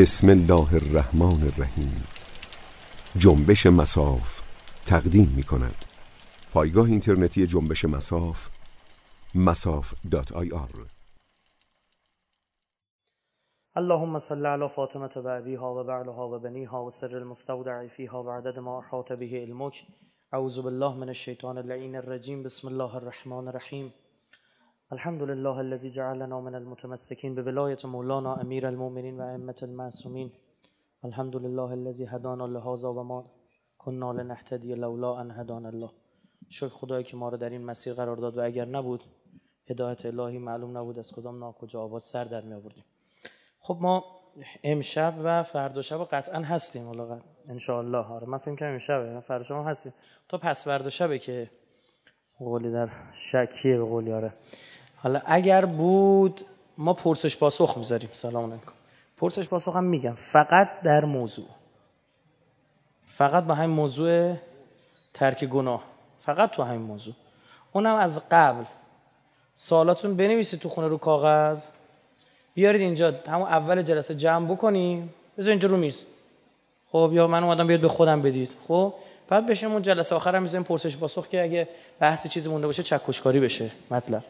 بسم الله الرحمن الرحیم. جنبش مصاف تقدیم می کند پایگاه اینترنتی جنبش مصاف masaf.ir. اللهم صل على فاطمة وأبيها وبعلها وبنيها وسر المستودع فيها وعدد ما أحاط به علمك. أعوذ بالله من الشيطان اللعين الرجيم. بسم الله الرحمن الرحيم. الحمد لله الذي جعلنا من المتمسكين بولاية مولانا أمير المؤمنين وأئمة المعصومين. الحمد لله الذي هدانا لهذا وما كنا لنهتدي لولا أن هدانا الله. شکر خدایی که ما رو در این مسیر قرار داد و اگر نبود هدایت الهی معلوم نبود از کدام ناکجا آباد سر در می آوردیم. خب ما امشب و فردا شب قطعا هستیم والا ان شاء الله. آره من فکر کنم امشب فردا شب هستیم. تا پس فردا شبه که قولی در شکیه به قولی. آره حالا اگر بود ما پرسش پاسخ میذاریم. سلام علیکم. پرسش پاسخ هم میگم فقط در موضوع، فقط با همین موضوع ترک گناه، فقط تو همین موضوع. اونم از قبل سوالاتون بنویسید تو خونه رو کاغذ، بیارید اینجا همون اول جلسه جمع بکنیم بذار اینجا رو میز. خب یا من اومدم بیاد به خودم بدید. خب بعد بشیم اون جلسه آخر هم میذاریم پرسش پاسخ که اگه بحث چیزی مونده باشه چکشکاری بشه مطلب.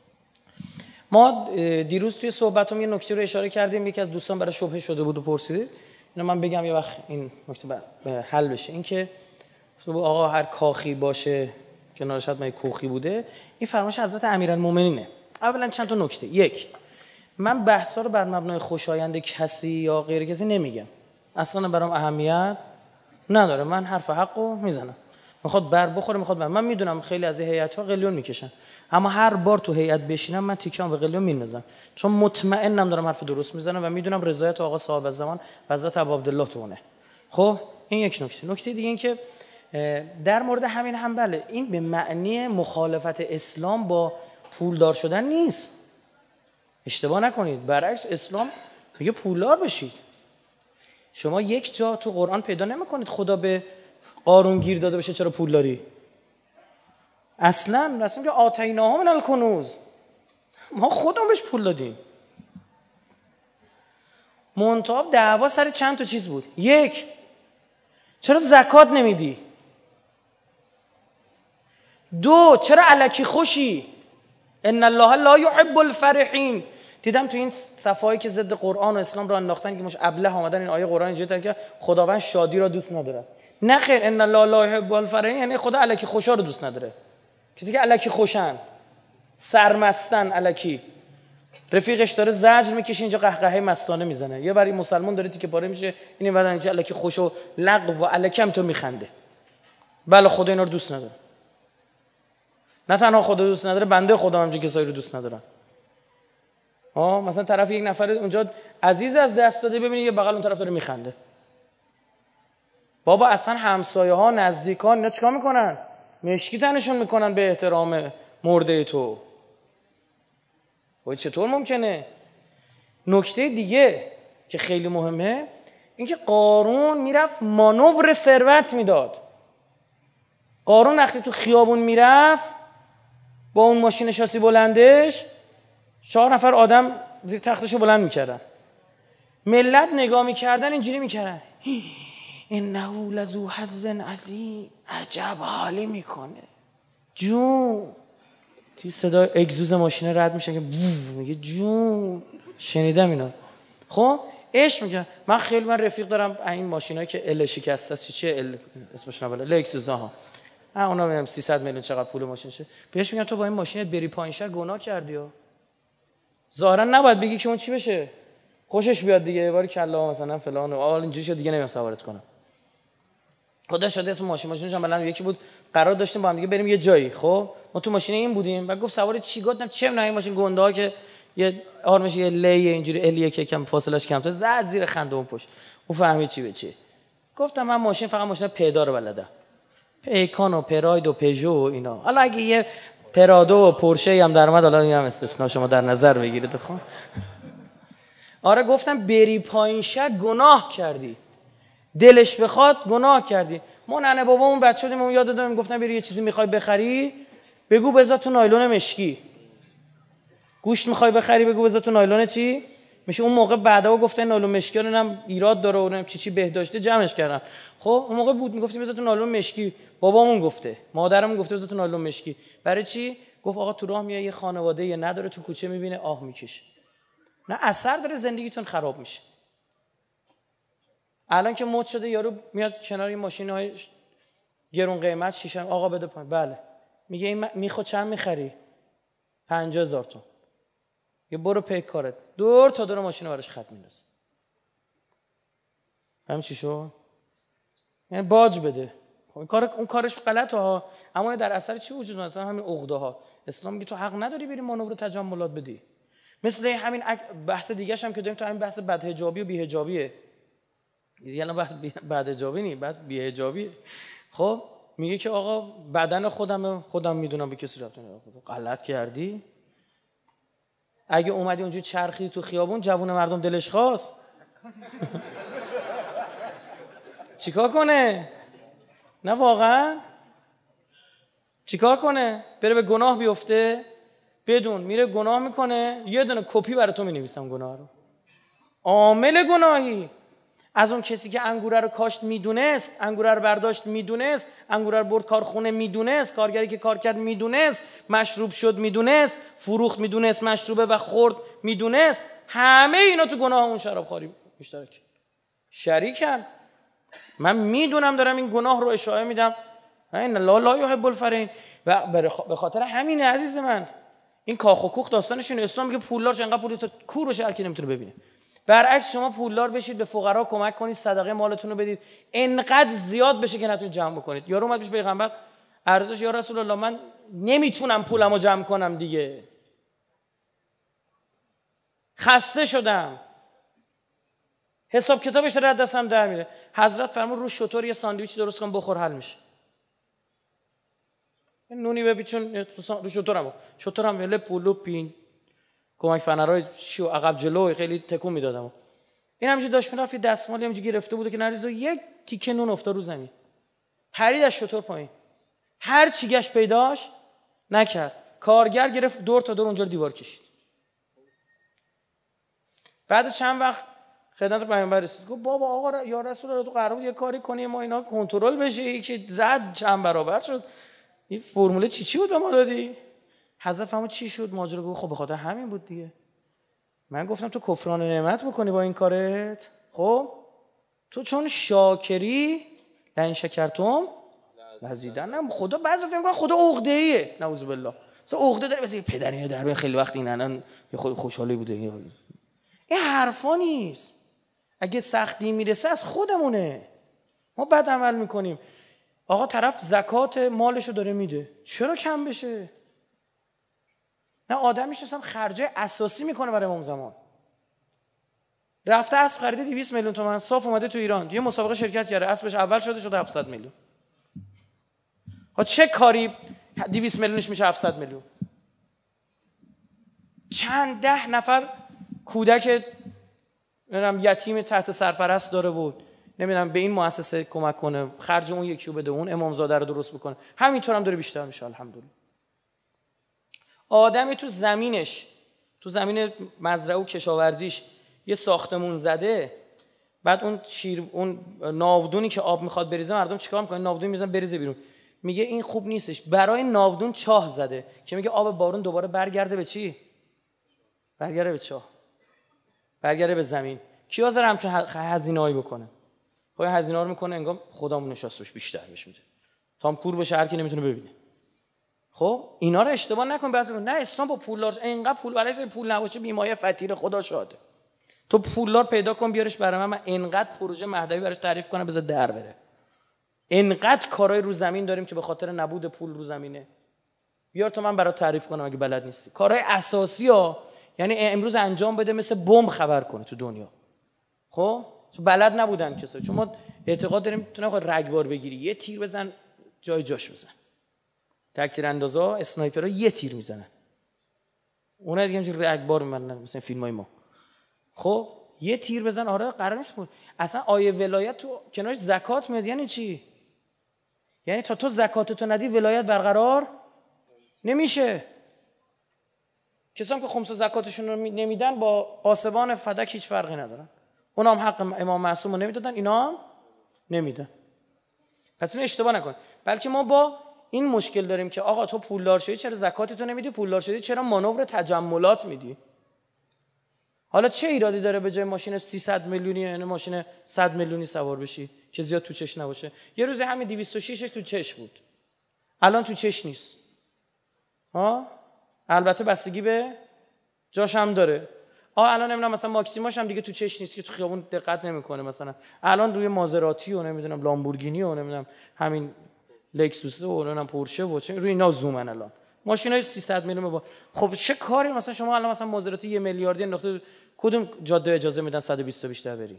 ما دیروز توی صحبتم یه نکته رو اشاره کردیم، یکی از دوستان برای شبهه شده بود و پرسید. اینو من بگم یه وقت این نکته حل بشه. این که آقا هر کاخی باشه که نارشد من کوخی بوده، این فرمایش حضرت امیرالمومنینه. اولا چند تا نکته. یک، من بحثا رو بر مبنای خوشایند کسی یا غیر کسی نمیگم، اصلا برام اهمیت نداره. من حرف حقو میزنم، میخواد بر بخوره میخواد بر. من میدونم خیلی از هیئت‌ها قلیون میکشن، اما هر بار تو هیئت بشینم من تیکام به قلیون میندازم، چون مطمئنم دارم حرف درست میزنم و میدونم رضایت آقا صاحب الزمان حضرت ابوعبدالله تو اونه. خب این یک نکته. نکته دیگه این که در مورد همین هم بله، این به معنی مخالفت اسلام با پولدار شدن نیست. اشتباه نکنید، برعکس اسلام میگه پولدار بشید. شما یک جا تو قرآن پیدا نمیکنید خدا به قارون گیر داده بشه چرا پول داری. اصلا رسم که آتیناها من الکنوز، ما خودمون بهش پول دادیم. منتها دعوا سر چند تا چیز بود. یک، چرا زکات نمیدی؟ دو، چرا الکی خوشی؟ ان الله لا يحب الفرحین. دیدم تو این صفایی که ضد قرآن و اسلام رو انداختن که مش ابله اومدن این آیه قرآن اینجوری که خداوند شادی را دوست نداره. نه خیر، ان الله لا يحب الفرحین یعنی خدا الکی خوشا رو دوست نداره. کسی که الکی خوشن، سرمستن، الکی رفیقش داره زجر میکشه اینجا قهقهه مستانه میزنه، یه بری مسلمان داره که پاره میشه این بعدن اینجا الکی خوش و لغو و الکی هم تو میخنده. بله خدا اینا رو دوست نداره. نه تنها خدا دوست نداره، بنده خدا هم کسایی رو دوست ندارن. مثلا طرف یک نفر اونجا عزیز از دست داده، ببینید یه بغل اون طرف داره میخنده. بابا اصلا همسایه ها نزدیکان اینا چیکار میکنن؟ مشکی تنشون میکنن به احترام مرده تو. چطور ممکنه؟ نکته دیگه که خیلی مهمه این که قارون میرفت مانور ثروت میداد. قارون وقتی تو خیابون میرفت با اون ماشین شاسی بلندش 4 نفر آدم زیر تختشو بلند میکردن، ملت نگاه میکردن اینجوری میکردن انه لذو حظ عظیم، عجب حالی میکنه جون. تی صدا اگزوز ماشین رد میشه که میگه جون. شنیدم اینا. خب عشق میگه. من رفیق دارم این ماشینایی که ال شکسته است، چیه ال اسمش نباله، لکسوس ها اونا میگم 300 میلیون چقدر پول ماشینشه. بهش میگن تو با این ماشینت بری پایین شهر گناه کردی ها. ظاهرا نباید بگی که اون چی بشه، خوشش بیاد دیگه، باری کلا مثلا فلان و آل اینجوری شد دیگه نمیام سوارت کنم. خدا شده اسم ماشینش هم بلند یکی بود، قرار داشتیم با هم دیگه بریم یه جایی. خب ما تو ماشین این بودیم و گفت سوار چی؟ گفتم چه نه این ماشین گنده ها که یه آرمش یه لی اینجوری الیه که کم فاصلش کمتر، زد زیر خنده اون پشت. اون فهمید چی به چی. گفتم من ماشین فقط ماشین پیدا رو بلدم، پیکان و پراید و پژو و اینا. حالا اگه یه پرادو و پورشه هم در اومد حالا اینم استثنا شما در نظر بگیرید. خب آره گفتم بری پایین شهر گناه کردی، دلش بخواد گناه کردی. ما ننه بابامون بچه بودیم اون یاد دادم گفتم بری یه چیزی میخوای بخری بگو بذار تو نایلون مشکی، گوشت میخوای بخری بگو بذار تو نایلون چی میشه اون موقع بعدا گفتن نالون مشکی رو هم ایراد داره و نم چی بهداشته جمعش کردن. خب اون موقع بود میگفتیم بذار تو نالون مشکی، بابامون گفته، مادرمون گفته بذار تو نالون مشکی. برای چی؟ گفت آقا تو راه میای یه خانواده یه نداره تو کوچه میبینه آه میکشه. نه اثر داره، زندگیتون خراب میشه. الان که مد شده یارو میاد کنار این ماشین‌های گرون قیمت شیشه، آقا بده پایین. بله میگه این میخو چند میخری؟ 50,000 تومان. یه برو پی کارت، دور تا دور ماشین براش خط میندازه. همین چی شو؟ یعنی باج بده. خب اون کارش غلطه ها، اما در اثر چی وجود داره؟ مثلا همین عقده ها. اسلام میگه تو حق نداری بری مانور تجملات بدی. مثل همین بحث دیگه‌ش هم که داریم تو همین بحث بدحجابی و بی‌حجابیه. یعنی بحث بدحجابی نیست، بحث بی‌حجابیه. خب میگه که آقا بدن خودم میدونم به کسی ربطی نداره. غلط کردی. اگه اومدی اونجوری چرخی تو خیابون جوون مردم دلش خواست چیکار کنه؟ نه واقعا چیکار کنه؟ بره به گناه بیفته؟ بدون میره گناه میکنه، یه دونه کپی برای تو مینویسم گناه رو. عامل گناهی از اون کسی که انگوره رو کاشت میدونست، انگوره رو برداشت میدونست، انگوره رو برد کارخونه میدونست، کارگری که کار کرد میدونست، مشروب شد میدونست، فروخت میدونست مشروبه و خورد میدونست، همه اینا تو گناه اون شرابخواری مشترک شریکن. من میدونم دارم این گناه رو اشاعه میدم، این لا یحب الفرین. و به خاطر همینه عزیز من این کاخ و کوخ داستانش اینه. اسلام میگه پولدار چه انقدر پول تو کور بشه هر کی نمیتونه ببینه. برعکس شما پولدار بشید، به فقرا کمک کنید، صدقه مالتون رو بدید، انقدر زیاد بشه که نتونید جمع بکنید. یارو اومد پیش پیغمبر عرضش، یا رسول الله من نمیتونم پولمو جمع کنم دیگه، خسته شدم، حساب کتابش رد دستم در میره. حضرت فرمود رو شطور یه ساندویچ درست کن بخور حل میشه. نونی بپیچون رو شطورم لپ و لپین کمک فنرای شو عقب جلو خیلی تکون میدادم. این همینجوری داشت میرفت، دستمالی همینجوری گرفته بود که نریزه، یک تیکه نون افتاد رو زمین، پرید از شطور پایین، هر چی گشت پیداش نکرد. کارگر گرفت دور تا دور اونجا دیوار کشید. بعد چند وقت خدمت پیامبر رسید، گفت بابا آقا یا رسول الله تو قرار بود یه کاری کنی ما اینا کنترل بشه، یکی زد چند برابر شد، این فرمول چی بود به ما دادی؟ حضرت فرمود چی شد ماجرا؟ گفت خب به خاطر همین بود دیگه. من گفتم تو کفران نعمت بکنی با این کارت، خب تو چون شاکری لئن شکرتم لازیدنم. خدا بعضی فکر می‌کنه خدا عقده‌ایه، نعوذ بالله، مثلا عقده داره، مثلا پدر اینو در خیلی وقت این الان یه خود خوشحالی بوده. این حرفا نیست. اگه سختی میرسه از خودمونه، ما بد عمل میکنیم. آقا طرف زکات مالشو داره میده، چرا کم بشه؟ نه آدم میشناسم خرجه اساسی میکنه برای امام زمان. رفته اسب خریده 200 میلیون تومان، صاف اومده تو ایران یه مسابقه شرکت کرده، اسبش اول شده 700 میلیون. ها چه کاری 200 میلیونش میشه 700 میلیون؟ چند ده نفر کودک یتیم تحت سرپرست داره بود، نمیدونم به این مؤسسه کمک کنه، خرج اون یکی رو بده، اون امامزاده رو درست بکنه، همینطور هم داره بیشتر میشه الحمدلله. آدمی تو زمینش، تو زمین مزرعه و کشاورزیش یه ساختمون زده، بعد اون ناودونی که آب میخواد بریزه مردم چیکار میکنن؟ ناودون میذارن بریزه بیرون. میگه این خوب نیستش، برای ناودون چاه زده که میگه آب بارون دوباره برگرده به چی؟ برگرده به چاه، برگرده به زمین. کی حاضر همچون هزینه‌ای بکنه؟ خب هزینه‌ها رو میکنه انگار خدامون نشاستش بیشتر بشه میده تا هم کور بشه هر کی نمیتونه ببینه. خب اینا رو اشتباه نکن. بعضی نه اسلام با پولدار اینقدر پول برای پول نباشه بیمایه فطیر خدا شاده. تو پولدار پیدا کن بیارش برای من اینقدر پروژه مهدوی براش تعریف کنم بذار در بره. اینقدر کارهای رو زمین داریم که به خاطر نبود پول رو زمینه. بیار تو من برات تعریف کنم اگه بلد نیستی. کارهای اساسی ها، یعنی امروز انجام بده مثل بمب خبر کنه تو دنیا. خب چون بلد نبودن کسایی، چون ما اعتقاد داریم تو نخواد رگبار بگیری یه تیر بزن جاش بزن. تکتیر اندازا اسنایپرها یه تیر میزنن، اونها دیگه همین رگبار میزنن مثلا فیلمای ما. خب یه تیر بزن، آره قرار نیست بود. اصلا آیه ولایت تو کنارش زکات میاد. یعنی چی؟ یعنی تا تو زکاتتو ندی ولایت برقرار نمیشه. کسایی که خمس و زکاتشون رو نمیدن با قاسبان فدک هیچ فرقی ندارن. اونا هم حق امام معصوم رو نمیدادن، اینا هم نمیدن. پس اینو اشتباه نکن. بلکه ما با این مشکل داریم که آقا تو پولدار شدی چرا زکاتتو نمیدی؟ پولدار شدی چرا مانور تجملات میدی؟ حالا چه ایرادی داره به جای ماشین 300 میلیونی یعنی ماشین 100 میلیونی سوار بشی که زیاد تو چش نباشه؟ یه روز همین 206ش تو چش بود، الان تو چش نیست. البته بستگی به جاش هم داره. الان نمیدونم مثلا ماکسیماش هم دیگه تو چش نیست که تو خیابون دقت نمیکنه، مثلا الان روی مازراتی و نمیدونم لامبورگینی و نمیدونم همین لکسوس و نمیدونم پورشه و روی اینا زومن الان ماشینای 300 میلیون با. خب چه کاری مثلا شما الان مثلا مازراتی 1 میلیاردی انداخته، کدوم جاده اجازه میدن 120 تا بیشتر بری؟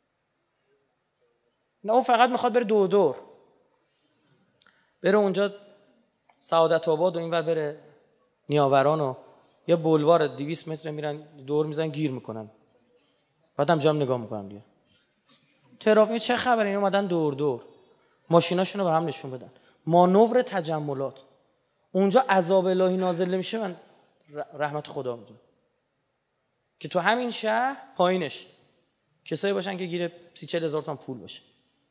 نه اون فقط میخواد بره دور بره اونجا سعادت آباد و اینور بره نیاوران و یه بولوار 200 متر میرن دور میزنن گیر میکنن، بعدم جام نگاه میکنن دیگه. ترافیک چه خبره؟ این اومدن دور ماشیناشونو به هم نشون بدن. مانور تجملات. اونجا عذاب الهی نازل میشه، من رحمت خدا میدونم که تو همین شهر پایینش کسایی باشن که گیر 30-40 هزار تومان پول باشه.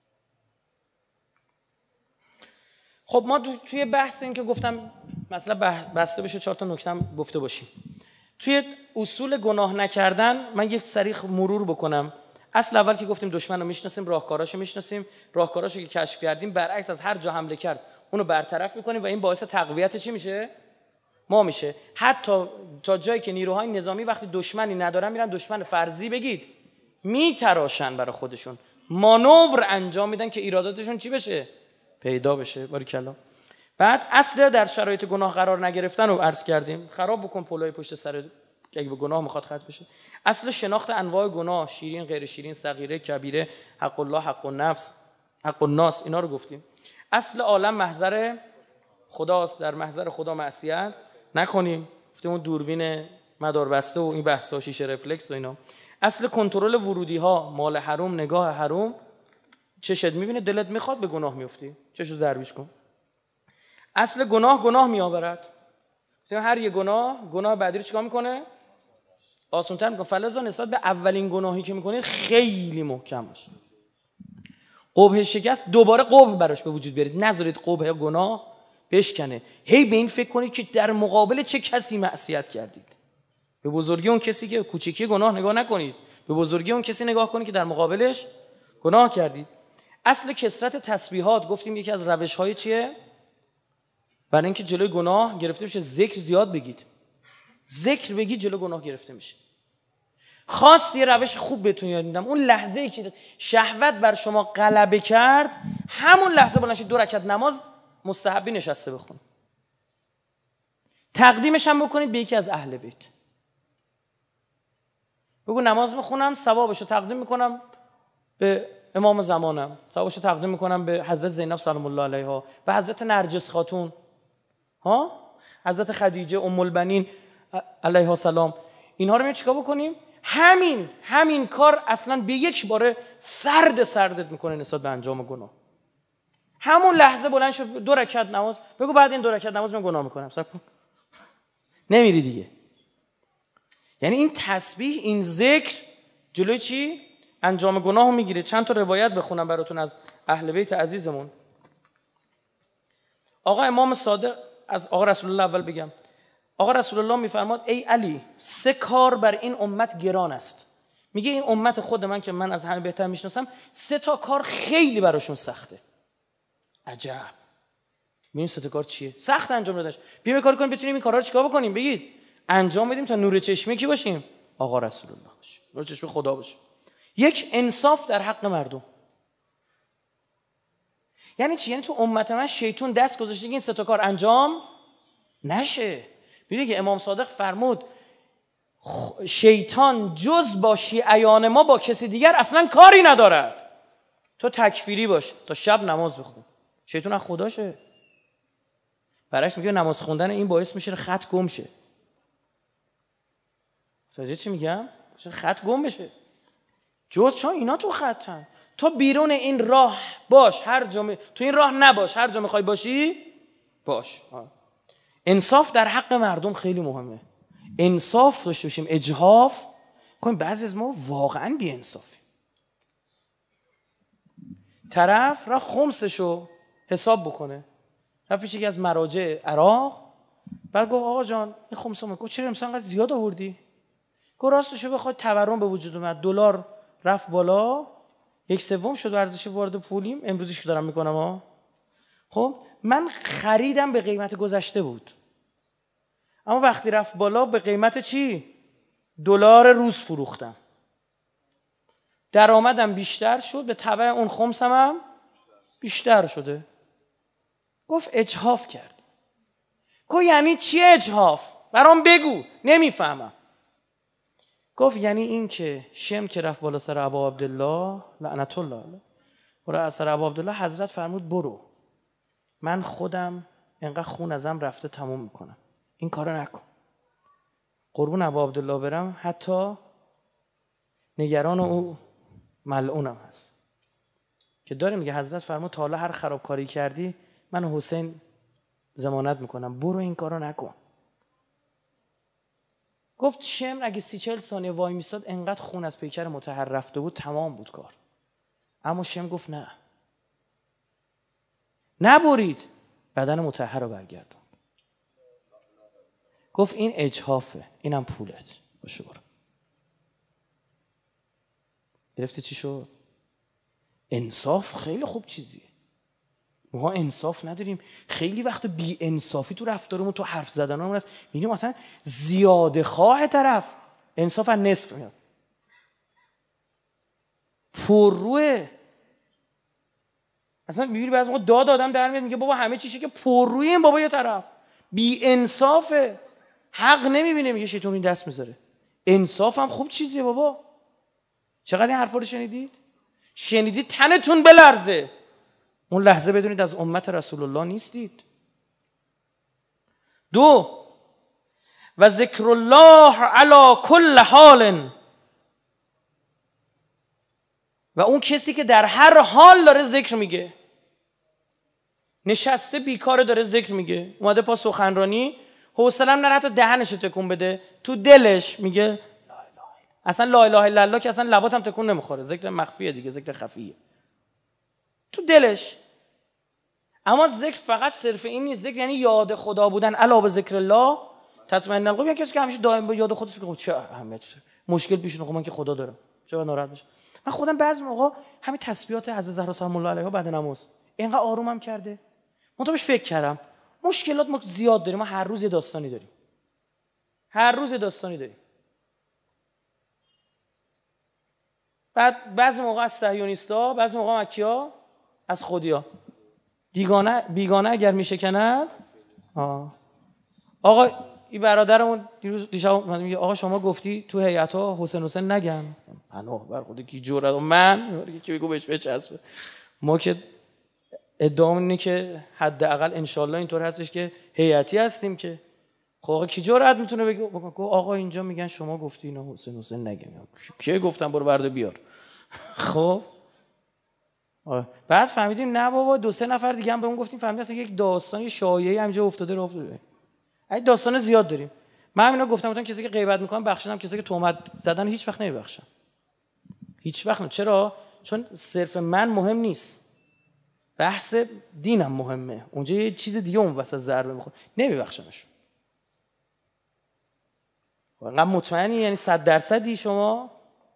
خب ما توی بحث این که گفتم مثلا بسته بشه 4 تا نکته هم گفته باشیم. توی اصول گناه نکردن من یک سریع مرور بکنم. اصل اول که گفتیم دشمن رو میشناسیم، راهکاراشو میشناسیم، راهکاراشو که کشف کردیم برعکس از هر جا حمله کرد اونو برطرف میکنیم و این باعث تقویت چی میشه؟ ما میشه. حتی تا جایی که نیروهای نظامی وقتی دشمنی ندارن میرن دشمن فرضی بگید میتراشن برای خودشون، مانور انجام میدن که ایراداتشون چی بشه؟ پیدا بشه. باریکلا. بعد اصل در شرایط گناه قرار نگرفتن رو عرض کردیم. خراب بکن پلوی پشت سر اگه به گناه میخواد ختم بشه. اصل شناخت انواع گناه، شیرین، غیر شیرین، صغیره، کبیره، حق الله، حق النفس، حق الناس، اینا رو گفتیم. اصل عالم محضر خداست، در محضر خدا معصیت نکنیم. گفتیم اون دوربین مداربسته و این بحثا، شیشه رفلکس و اینا. اصل کنترل ورودی ها، مال حرام، نگاه حرام، چشت میبینه دلت میخواد به گناه میفتی، چشو درویش کن. اصل گناه میآورد. هر یه گناه بعدی رو چیکار میکنه؟ آسان‌تر میکنه. فلذا نسبت به اولین گناهی که میکنید خیلی محکم باشید. قبح شکست دوباره قبح براش به وجود بیارید، نذارید قبح گناه بشکنه. هی به این فکر کنید که در مقابل چه کسی معصیت کردید. به بزرگی اون کسی که کوچیکی گناه نگاه نکنید، به بزرگی اون کسی نگاه کنید که در مقابلش گناه کردید. اصل کثرت تسبیحات گفتیم یکی از روش‌های چیه؟ برای اینکه جلوی گناه گرفته بشه ذکر زیاد بگید. ذکر بگید جلوی گناه گرفته میشه. خاص یه روش خوب بهتون یاد میدم. اون لحظه‌ای که شهوت بر شما غلبه کرد، همون لحظه بلند شید 2 رکعت نماز مستحبی نشسته بخون. تقدیمش هم بکنید به یکی از اهل بیت. بگو نماز میخونم ثوابشو تقدیم میکنم به امام زمانم، ثوابشو تقدیم میکنم به حضرت زینب سلام الله علیها، به حضرت نرجس خاتون، حضرت خدیجه ام البنین علیها سلام. اینها رو چیکار بکنیم؟ همین کار اصلا به یک باره سردت میکنه نسبت به انجام گناه. همون لحظه بلند شد 2 رکعت نماز بگو بعد این 2 رکعت نماز من گناه میکنم، صبر کن، نمیری دیگه. یعنی این تسبیح، این ذکر جلوی چی؟ انجام گناهو میگیره. چند تا روایت بخونم براتون از اهل بیت عزیزمون. آقا امام صادق، از آقا رسول الله اول بگم. آقا رسول الله میفرماد ای علی 3 کار بر این امت گران است. میگه این امت خود من که من از همه بهتر میشناسم 3 تا کار خیلی براشون سخته. عجب. ببین 3 تا کار چیه؟ سخت انجام دادنش. بیایم کار کنیم بتونیم این کارا رو چیکار بکنیم؟ بگید انجام بدیم تا نور چشمی کی باشیم؟ آقا رسول الله باشیم، نور چشم خدا باشیم. 1 انصاف در حق مردم. یعنی چی؟ یعنی تو امت من شیطان دست گذاشته که این 3 تا کار انجام نشه. ببینید که امام صادق فرمود شیطان جز با شیعیان ما با کسی دیگر اصلا کاری ندارد. تو تکفیری باش تا شب نماز بخون، شیطان از خداشه. برعکس میگه نماز خوندن این باعث میشه خط گم شه. ساجه چی میگم؟ خط گم بشه. جز چون اینا تو خطن. تو بیرون این راه باش، هر جا تو این راه نباش، هر جا میخوای باشی باش. انصاف در حق مردم خیلی مهمه. انصاف داشته باشیم، اجحاف کنیم. بعضی از ما واقعا بی انصافی. طرف رفت خمسشو حساب بکنه، رفت پیش یکی از مراجع عراق، بعد گفت آقا جان این خمسه گفت چرا امسال انقدر زیاد آوردی؟ گفت راستشو بخواد تورم به وجود اومد، دلار رفت بالا، 1/3 شد ارزش وارد پولیم امروزیش که دارم میکنم ها. خب من خریدم به قیمت گذشته بود، اما وقتی رفت بالا به قیمت چی؟ دلار روز فروختم، درآمدم بیشتر شد، به تبع اون خمسم هم بیشتر شده. گفت اجحاف کرد. گفت یعنی چی اجحاف؟ برام بگو، نمیفهمم. گفت یعنی این که شم که رفت بالا سر ابا عبدالله لعنت الله علیه، برای سر ابا عبدالله حضرت فرمود برو، من خودم انقدر خون ازم رفته تموم میکنم، این کارو نکن. قربون ابا عبدالله برم، حتی نگران او ملعونم هست که داره میگه حضرت فرمود تا حالا هر خرابکاری کردی من و حسین ضمانت میکنم، برو این کارو نکن. گفت شمر اگه 30-40 ثانیه وای میساد انقدر خون از پیکر مطهر رفته بود تمام بود کار. اما شمر گفت نه، نبرید، بدن مطهر رو برگردون. گفت این اجحافه، اینم پولت باشه، برو. گرفتی چی شد؟ انصاف خیلی خوب چیزیه. ما انصاف نداریم، خیلی وقت بی انصافی تو رفتارمون، تو حرف زدنمون هست. میبینیم مثلا زیاده خواه طرف، انصاف از نصف میاد، پرروه. اصلا میبینی بعضی موقع داد آدم در میاد میگه بابا همه چیزی که پرروی این بابا یه طرف بی انصافه، حق نمیبینه، میگه شیطون این دست میذاره. انصاف هم خوب چیزیه بابا. چقدر این حرفا رو شنیدید تنتون بلرزه، اون لحظه بدونید از امت رسول الله نیستید. 2 و ذکر الله علی کل حال، و اون کسی که در هر حال داره ذکر میگه، نشسته بیکاره داره ذکر میگه، اومده پا سخنرانی، حوصله‌ام نره حتی دهنش تکون بده، تو دلش میگه لا اله الا، اصلا لا اله الا الله که اصلا لباتم تکون نمیخوره، ذکر مخفیه دیگه، ذکر خفیه تو دلش. اما ذکر فقط صرف این نیست، ذکر یعنی یاد خدا بودن. الا به ذکر الله تطمئن القلوب. یعنی کسی که همیشه دائم به یاد خدا فکر چه اهمیت داره، مشکل پیش من که خدا دارم، چرا ناراحت بشه؟ من خودم بعضی موقع همین تسبیحات حضرت زهرا سلام الله علیها بعد نماز اینقدر آرومم کرده، من تو بهش فکر کردم. مشکلات ما زیاد داریم، ما هر روز یه داستانی داریم، هر روز یه داستانی داریم. بعد بعضی موقع از صهیونیستا، بعضی موقع مکی‌ها، از خودیا. بیگانه اگر میشکند. آقا این برادرمون دیشب میگه آقا شما گفتی تو هیئت‌ها حسین نگن. پناه بر خود کی جرأت، من کی بگو بهش بچسبه. ما که ادعا اینه که حداقل ان شاء الله اینطور هستش که هیئتی هستیم که خب آقا کی جرأت میتونه بگه آقا اینجا میگن شما گفتی اینا حسین نگن. کی گفتم برو برده بیار. خب بعد فهمیدیم نه بابا 2-3 نفر دیگه هم بهمون گفتیم، فهمیدیم اصلا یک داستانی شایعی همینجا افتاده. این داستان زیاد داریم. من همینا گفتم کسی که غیبت میکنه بخشیدم، کسی که تهمت زدن هیچ وقت نمیبخشم، هیچ وقت نه. چرا؟ چون صرف من مهم نیست، بحث دینم مهمه. اونجا یه چیز دیگه اون وسط ضربه میخوره، نمیبخشمش. واقعا مطمئنی؟ یعنی 100% شما؟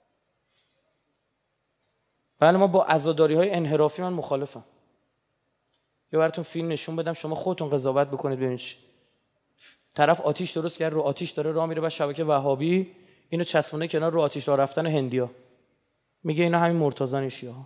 بله ما با عزاداری‌های انحرافی من مخالفم. یا براتون فیلم نشون بدم شما خودتون قضاوت بکنید ببینید چی. طرف آتیش درست کرد، رو آتیش داره راه میره، بعد شبکه وهابی اینو چسبونه کنار رو آتیش راه رفتن هندیا، میگه اینا همین مرتضی شیعه‌ها.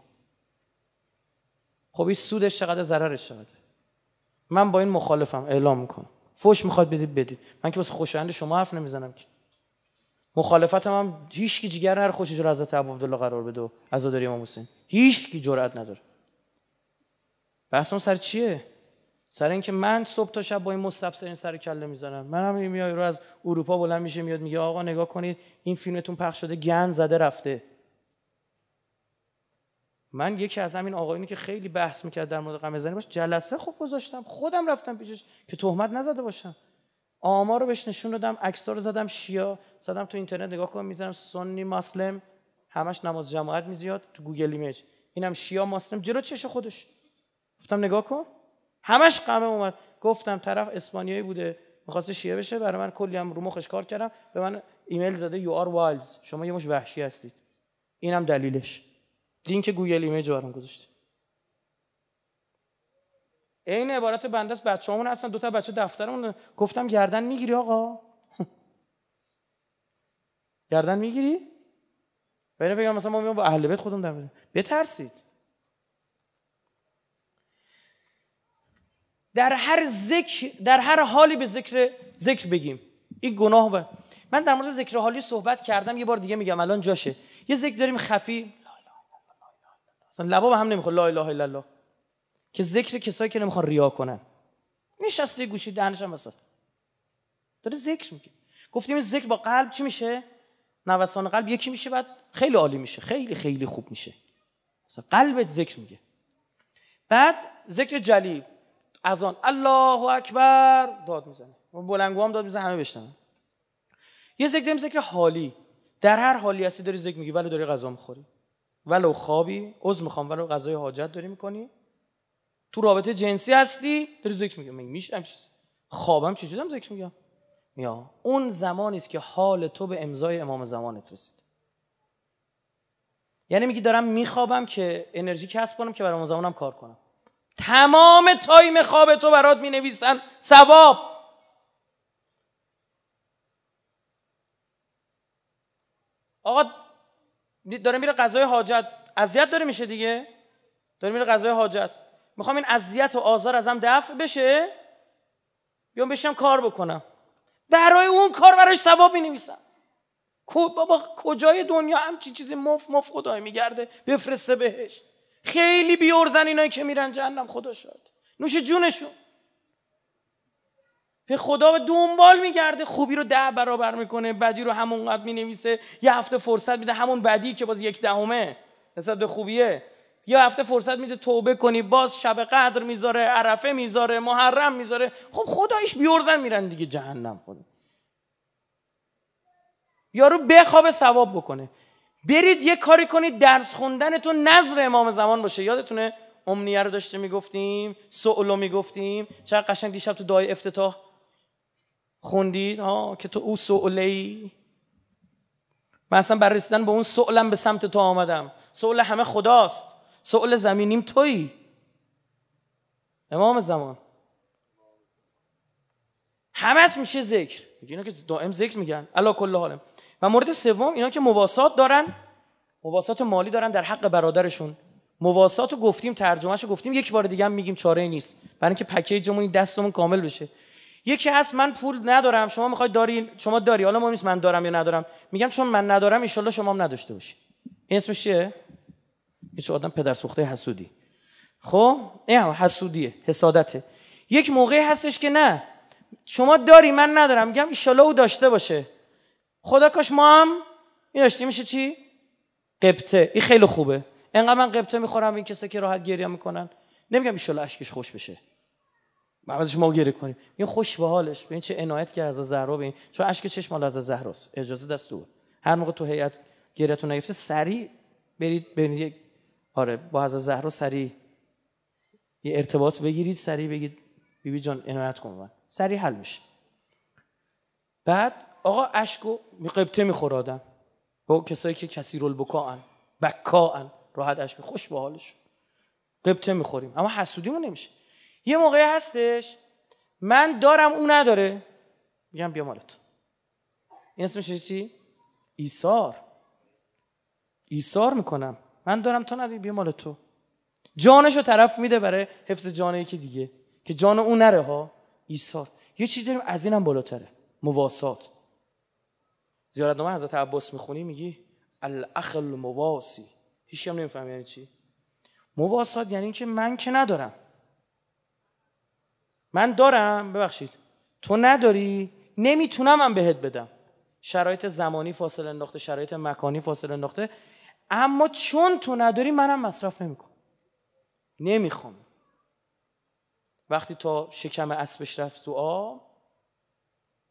خب این سودش چقدر، ضررش چقدر؟ من با این مخالفم، اعلام میکنم. فوش میخواد بدید، من که واسه خوشایند شما حرف نمیزنم که. مخالفتم هم هیچ کی جیگر نره خوش اجازه حضرت ابوعبدالله قرار بده و عزاداری امام حسین، هیچ کی جرئت نداره. بحثم سر چیه؟ سر این که من صبح تا شب با این مستبصرین سر کله میزنم. من هم میای رو از اروپا بلند میشه میاد میگه آقا نگاه کنید این فیلمتون پخش شده، گند زده رفته. من یکی از همین آقایونی که خیلی بحث میکرد در مورد قمه‌زنی باش جلسه خوب گذاشتم، خودم رفتم پیشش که تهمت نزده باشم. آمار رو بهش نشون دادم، عکس‌ها رو زدم، شیعه زدم تو اینترنت نگاه کن، میذارم سنی مسلم همش نماز جماعت میزیاد تو گوگل ایمیج، اینم شیعه مسلم جلو چش خودش. گفتم نگاه کن، همش قمه اومد. گفتم طرف اسپانیایی بوده می‌خواسته شیعه بشه، برای من کلی هم رو مخش کار کردم، به من ایمیل زده یو آر وایلز، شما یه مش وحشی هستید. اینم دلیلش. لینک گوگل ایمیج برام گذاشت. این عبارت بنده است. بچه‌هامون هستن، دو تا بچه دفترمون. گفتم گردن میگیری آقا؟ گردن میگیری؟ بگم مثلا ما میام با اهل بیت خودمون در بترسید. در هر حالی به ذکر بگیم. این گناه من در مورد ذکر حالی صحبت کردم، یه بار دیگه میگم الان جاشه. یه ذکر داریم خفی، لا اله الا الله، اصلا لبا به هم نمیخوره، لا اله الا الله، که ذکر کسایی که نمیخوان ریا کنن. نشسته گوشی دهنش هم وسط داره ذکر میگه. گفتیم این ذکر با قلب چی میشه؟ نوسان قلب یکی میشه، بعد خیلی عالی میشه، خیلی خیلی خوب میشه. مثلا قلبت ذکر میگه. بعد ذکر جلی، اذان الله اکبر داد میزنه، بلندگو هم داد میزنه، همه بشنون. یه ذکر داریم ذکر حالی، در هر حالی هستی داری ذکر میگی، ولو داری غذا میخوری، ولو خوابی، عذر میخوام، ولو غذای حاجت داری میکنی، تو رابطه جنسی هستی داری ذکر میگی. میشه همین خوابم چجوری دارم ذکر میگم؟ یا اون زمانی است که حال تو به امضای امام زمانت رسید. یعنی میگی دارم میخوابم که انرژی کسب کنم که برای امام زمانم کار کنم. تمام تایم خواب تو برات مینویسن ثواب. آقا داره میره قضای حاجت، اذیت داره میشه دیگه، داره میره قضای حاجت، میخوام این اذیت و آزار ازم دفع بشه یا بشم کار بکنم، برای اون کار براش ثواب مینویسن. بابا کجای دنیا همچین چیزی مف خدای میگرده بفرسته بهشت؟ خیلی بیورزن اینایی که میرن جهنم، خدا شاید، نوش جونشون. به خدا به دنبال میگرده، خوبی رو 10 برابر میکنه، بدی رو همونقدر مینویسه، یه هفته فرصت میده همون بدی که باز 1/10 نسبت به خوبیه، یه هفته فرصت میده توبه کنی، باز شب قدر میذاره، عرفه میذاره، محرم میذاره. خب خداییش بیورزن میرن دیگه جهنم. خدا یارو بخوابه ثواب بکنه. برید یه کاری کنید درس خوندنتون نظر امام زمان باشه. یادتونه امنیه رو داشته میگفتیم، سؤلو میگفتیم، چقدر قشنگ دیشب تو دعای افتتاح خوندید که تو او سؤلی، من اصلا برای رسیدن به اون سؤلم به سمت تو آمدم. سؤل همه خداست، سؤل زمینیم تویی، امام زمان. همت میشه ذکر. اینا که دائم ذکر میگن الا کل حال. و مورد سوم اینا که مواسات دارن، مواسات مالی دارن در حق برادرشون. مواسات رو گفتیم، ترجمهش رو گفتیم، یک بار دیگه هم میگیم، چاره نیست، برای اینکه پکیجمون این دستمون کامل بشه. یکی هست من پول ندارم، شما میخواید دارین، شما داری، حالا مهم نیست من دارم یا ندارم، میگم چون من ندارم ان شاءالله شما هم نداشته باشی. این اسمش چیه؟ هیچ آدم پدر سوخته حسودی. خب این حسودیه، حسادته. یک موقعی هستش که نه شما داری من ندارم، میگم ان شاءالله او داشته باشه، خدا کاش ما هم این داشتیم. میشه چی؟ قبطه. این خیلی خوبه. انقدر من قبطه میخورم این کسا که راحت گریه میکنن، نمیگم ان شاءالله اشکش خوش بشه، بعدش ما گریه کنیم، این خوش به حالش، ببین چه عنایت کرد از زهرا، ببین چون اشک چشم مال از زهراست، اجازه دست تو. هر موقع تو هیئت گریه‌تون نگرفته سریع برید ببینید، آره با از زهرا سریع یه ارتباط بگیرید، سریع بگید بیبی جان عنایت کن من، سریع حل میشه. بعد آقا اشکو قبطه میخوره آدم، با کسایی که کثیرالبکاءن، بکاءن، راحت اشک خوش به حالش، قبطه میخوریم، اما حسودیمون نمیشه. یه موقعی هستش من دارم اون نداره، میگم بیا مال تو. این اسمش چی؟ ایثار میکنم. من دارم تو نداری، بیا مال تو. جانشو طرف میده برای حفظ جان یکی دیگه که جان اون نره ها. ایثار. یه چیز داریم از اینم بالاتره، مواسات. زیارتنامه حضرت عباس میخونی میگی الاخ المواسی، هیچ کم نمیفهم یعنی چی. مواسات یعنی که من که ندارم، من دارم، ببخشید تو نداری، نمیتونم من بهت بدم، شرایط زمانی فاصله انداخته، شرایط مکانی فاصله انداخته، اما چون تو نداری منم مصرف نمیکنم، نمیخوام. وقتی تا شکم اسبش رفت تو آب،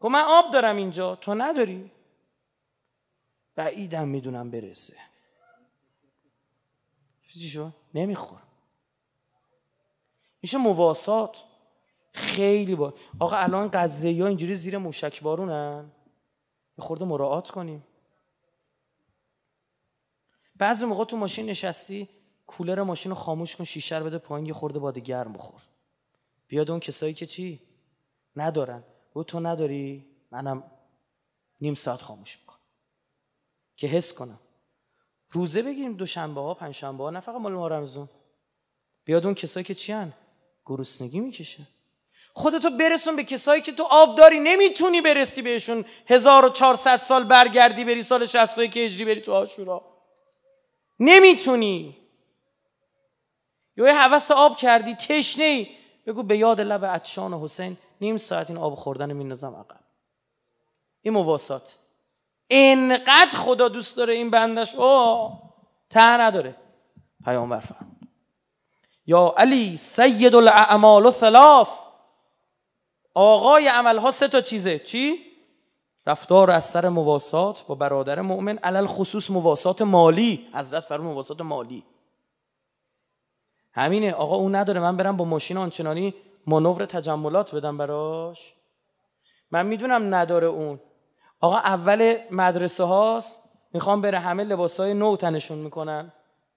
گفت من آب دارم اینجا، تو نداری؟ بعیدم میدونم برسه. چی شد؟ نمیخورم. میشه مواسات. خیلی با آقا الان قضیه‌ها اینجوری زیر موشک بارونن، یه خورده مراعات کنیم. بعضی موقع تو ماشین نشستی، کولر ماشین رو خاموش کن، شیشه رو بده پایین، یه خورده باد گرم بخور. بیاد اون کسایی که چی ندارن، و تو نداری، منم نیم ساعت خاموش میکنم که حس کنم. روزه بگیریم دوشنبه ها، پنجشنبه ها، نه فقط مال ما رمضان. بیاد اون کسایی که چی ان، گرسنگی میکشه. خودتو برسون به کسایی که تو آب داری نمیتونی برسی بهشون، 1400 سال برگردی بری سال 61 هجری بری تو عاشورا، نمیتونی. یه هوس آب کردی، تشنه‌ای، بگو به یاد لب عطشان حسین نیم ساعت این آب خوردن میندازم عقب. این مواسات. اینقدر خدا دوست داره این بندش، ته نداره. پیامبر فرمود یا علی سید الاعمال ثلاث، آقای عملها 3 چیزه. چی؟ رفتار از سر مواسات با برادر مؤمن، علل خصوص مواسات مالی. حضرت فرمود مواسات مالی همینه. آقا اون نداره، من برم با ماشین آنچنانی مانور تجملات بدم براش؟ من میدونم نداره اون. آقا اول مدرسه هاست، میخوام بره، همه لباسای نو تنشون میکنن.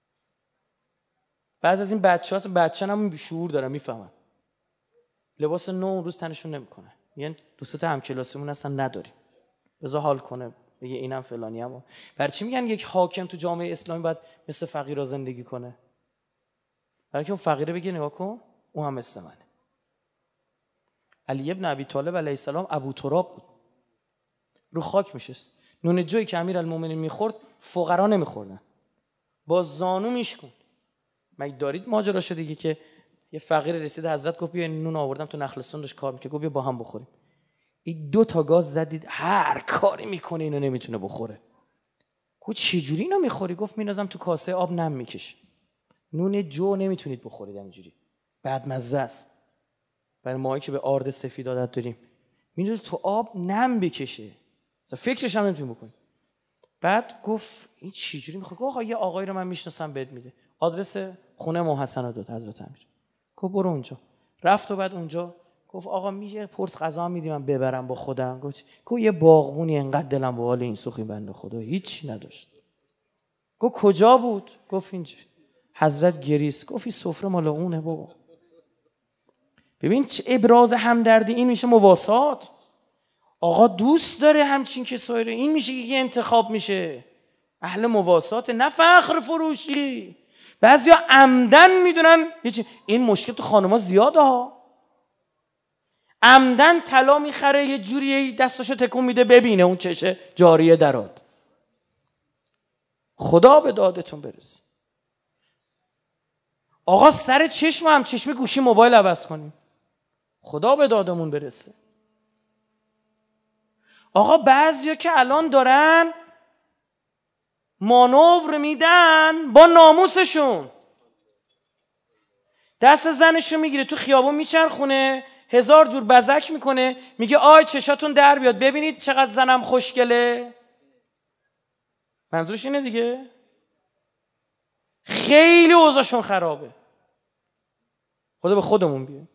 بعضی از این بچه هم شعور دارن، میفهمن لباس نو اون روز تنشون نمیکنن، میگن دوستا همکلاسیمون هستن نداریم، بذار حال کنه، بگه اینم فلانی. هم برای چی میگن یک حاکم تو جامعه اسلامی باید مثل فقیرا زندگی کنه؟ برای که اون فقیره بگه نگاه کن اون هم مثل منه. علی ابن ابی طالب علیه السلام ابو تراب بود، رو خاک میشست. نون جوی که امیرالمومنین میخورد فقرا نمیخوردن، با زانو میشکوند. مگه دارید ماجراشو دیگه که یه فقیر رسید حضرت گفت بیا نون آوردم تو نخلستون داشت کار میکنه، گفت بیا با هم بخوریم. این 2 گاز زدید، هر کاری میکنه اینو نمیتونه بخوره. گفت چه جوری اینو میخوری؟ گفت میندازم تو کاسه آب نم میکشه. نون جو نمیتونید بخورید اینجوری، بعد مزه است. برای ماهایی که به آرد سفید عادت داریم، میندازه تو آب نم بکشه، مثلا فکرش هم نمیتونی بکنی. بعد گفت این چه جوری میخوره؟ گفت آقا یه آقایی رو من میشناسم بهت میده. آدرس خونه محسن رو داد حضرت امیر. گفت برو اونجا. رفت و بعد اونجا گفت آقا میشه پرس غذا میدی من ببرم با خودم؟ گفت یه باغبونی انقدر دلم به حال این سوخی بنده خدا هیچ نداشت. گفت کجا بود؟ گفت اینجا. حضرت گریست، گفت این سفره مال اونه بابا. ببین چه ابراز همدردی، این میشه مواسات. آقا دوست داره همچین کسایی رو، این میشه که انتخاب میشه. اهل مواسات، نه فخر فروشی. بعضیا عمدن میدونن این مشکل تو خانوما زیاده ها، عمدن طلا میخره یه جوری دستاشو تکون میده ببینه اون چشه جاریه دراد. خدا به دادتون برسه. آقا سر چشم هم چشم گوشی موبایل عوض کنیم، خدا به دادمون برسه. آقا بعضیا که الان دارن مانور میدن با ناموسشون، دست زنشو میگیره تو خیابون میچرخونه، 1000 جور بزک میکنه، میگه آی چشاتون در بیاد ببینید چقدر زنم خوشگله. منظورش اینه دیگه. خیلی اوضاعشون خرابه. خدا به خودمون بیه.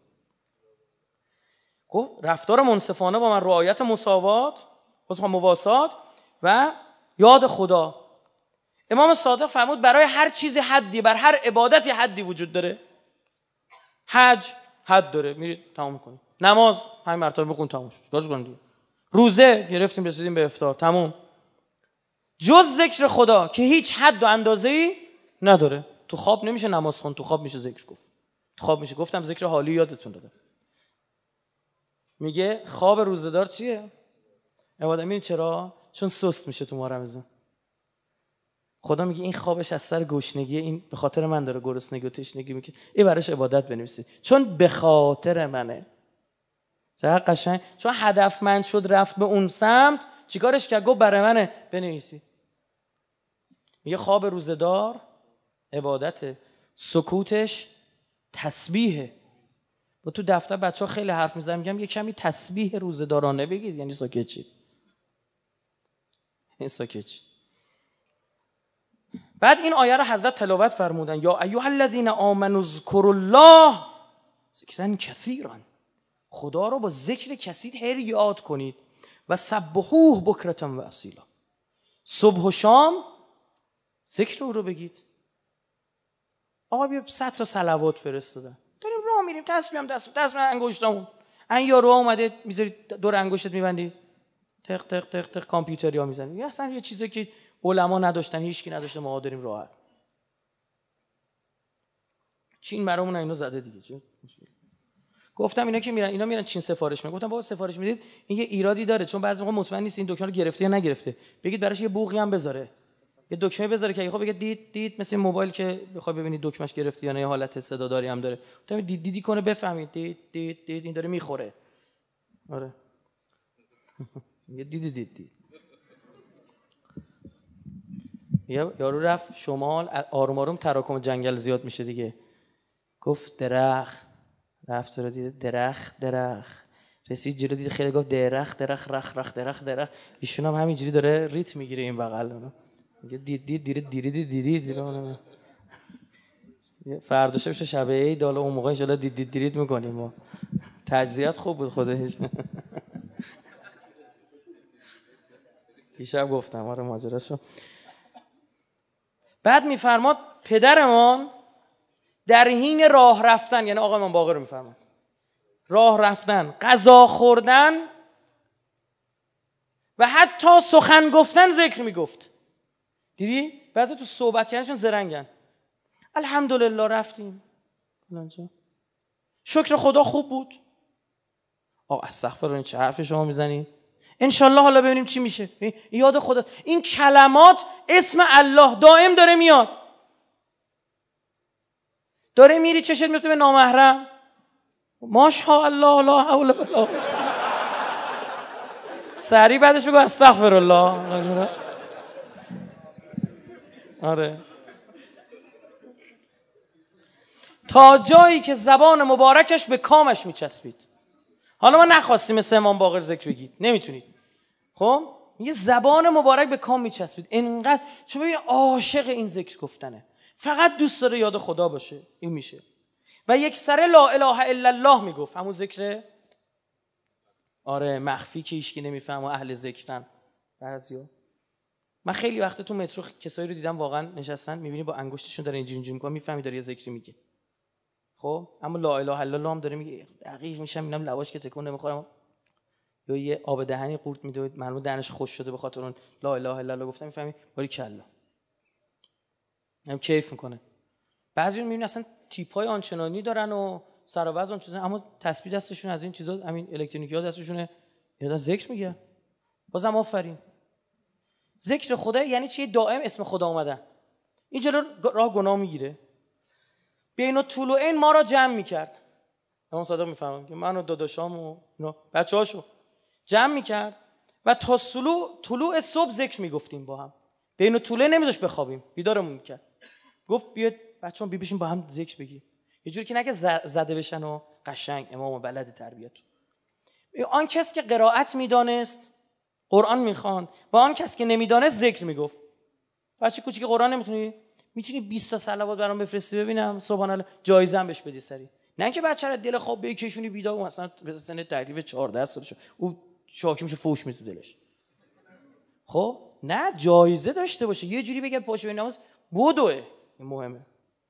گفت رفتار منصفانه با من، رعایت مساوات، مواسات و یاد خدا. امام صادق فرمود برای هر چیزی حدی، بر هر عبادتی حدی وجود داره. حج حد داره، میرید تمام کنید. نماز 5 مرتبه بخون تموم شد. چیکارش کنید؟ روزه گرفتیم رسیدیم به افطار تموم. جز ذکر خدا که هیچ حد و اندازه‌ای نداره. تو خواب نمیشه نماز خون، تو خواب میشه ذکر گفت. تو خواب میشه، گفتم ذکر حالی یادتون دادم. میگه خواب روزه‌دار چیه؟ عبادت. می‌دونی چرا؟ چون سست میشه تو ماه رمضان. خدا میگه این خوابش از سر گشنگی، این به خاطر من داره گرسنگی و تشنگی میگه، این براش عبادت بنویسید چون به خاطر منه. چقدر قشنگ. چون هدفمند شد رفت به اون سمت، چیکارش کرد؟ گفت برای منه بنویسی. میگه خواب روزه‌دار عبادت، سکوتش تسبیحه. با تو دفتر بچه‌ها خیلی حرف میزنم، میگم یه کمی تسبیح روزه‌دارانه بگید، یعنی ساکت شید. ساکت شید. بعد این آیه رو حضرت تلاوت فرمودن، یا ایها الذین آمنوا اذکروا الله ذکرا کثیرا، خدا رو با ذکر کثیر هر یاد کنید، و سبحوه بکرة و اصیلا، صبح و شام ذکر او رو بگید. آقا بیا 100 تا صلوات فرستادن، داریم راه میریم، تسبیح هم دست انگشتامون، این یارو اومده میذارید دور انگشتت میبندی، تق تق تق تق کامپیوتری ها میزنی، اصلا یه چیزی که علما نداشتن، هیچکی نداشته، ما داریم راحت. چین برامون اینو زده دیگه. چه گفتم اینا که میرن، اینا میرن چین سفارش میدن. گفتم بابا سفارش میدید این یه ایرادی داره، چون بعضی موقع مطمئن نیست این دکمه رو گرفته یا نگرفته، بگید براش یه بوقی هم بذاره، یه دکمه بذاره که خب بگید دید مثل موبایل که بخوای ببینید دکمهش گرفته یا نه، یه حالت صداداری هم داره، گفتم دیدی کنه بفهمید دید این داره میخوره. آره یه دید یارو رفت شمال، آروم آروم تراکم جنگل زیاد میشه دیگه، گفت درخت، رفت رو دید درخت، رسید جلو دید خیلی، گفت درخت رخ، ایشون هم همینجوری داره ریتم میگیره این بغل، میگه دید فرداش بشه شب عید، حالا اون موقع ان شاء الله دید میکنیم ما. تجزیهات خوب بود خودش. دیشب گفتم آره ماجراشو. بعد میفرماد پدرمان در حین راه رفتن، یعنی آقای من باقر میفرماد راه رفتن، غذا خوردن و حتی سخن گفتن ذکر میگفت. دیدی؟ بعضی تو صحبت کردنشون زرنگن. الحمدلله رفتیم فلانجا، شکر خدا خوب بود. آقا استغفر، این چه حرف شما میزنی؟ انشالله حالا ببینیم چی میشه. یاد خداست. این کلمات اسم الله دائم داره میاد. داره میری چشت میفته به نامحرم، ماشاءالله لا حول ولا قوة، سریع بعدش بگو استغفر الله. آره تا جایی که زبان مبارکش به کامش میچسبید. حالا ما نخواستیم مثل امام باقر ذکر بگید، نمیتونید. خب یه زبان مبارک به کام میچسبید انقدر، چون ببین عاشق این ذکر گفتنه، فقط دوست داره یاد خدا باشه، این میشه. و یک سره لا اله الا الله میگفت، همون ذکر آره مخفی که هیچکی نمیفهمه، اهل ذکرن بعضیا. من خیلی وقت تو مترو کسایی رو دیدم واقعا نشستن، میبینی با انگشتشون داره اینجوری میکنه، میفهمی داره یه ذکری میگه. خب اما لا اله الا الله هم داره میگه، دقیق میشم اینم لواش که تکون نمیخورم، یا یه آب دهنی قورت میده، معلومه دهنش خوش شده به خاطر اون لا اله الا الله گفتم، میفهمی باریکلا، هم کیف میکنه. بعضی میبینی اصلا تیپای آنچنانی دارن و سر و وضع اون چیزا، اما تسبیح دستشون از این چیزا، همین الکترونیکی ها دستشونه، یا ذکر میگه. بازم آفرین. ذکر خدا یعنی چی؟ دائم اسم خدا اومدن. اینجا راه گناه میگیره. بین الطلوعین ما را جمع میکرد. امام صادق میفهمم که من و داداشام و اینا بچه‌هاشو جمع میکرد و تا طلوع صبح ذکر میگفتیم با هم. بین الطلوعین نمیذاش بخوابیم، بیدارمون میکرد. گفت بیاد بچه‌ها بشین با هم ذکر بگیم. یه جوری که نگه زده بشن و قشنگ امام و بلد تربیت. آن کس که قرائت میدانست قرآن میخواند و آن کس که نمیدانست ذکر میگفت. بچه کوچیک قرآن نمیتونی؟ میتونی 20 تا صلوات برام بفرستی ببینم سبحان الله، جایزه هم بهش بدی سری. نه اینکه بچه رو دل خواب بکشونی بیدار و مثلا سن تقریبا 14 سالشه او شاکی میشه فوش میده تو دلش. خب نه، جایزه داشته باشه، یه جوری بگه پاش به نماز بدوه، این مهمه.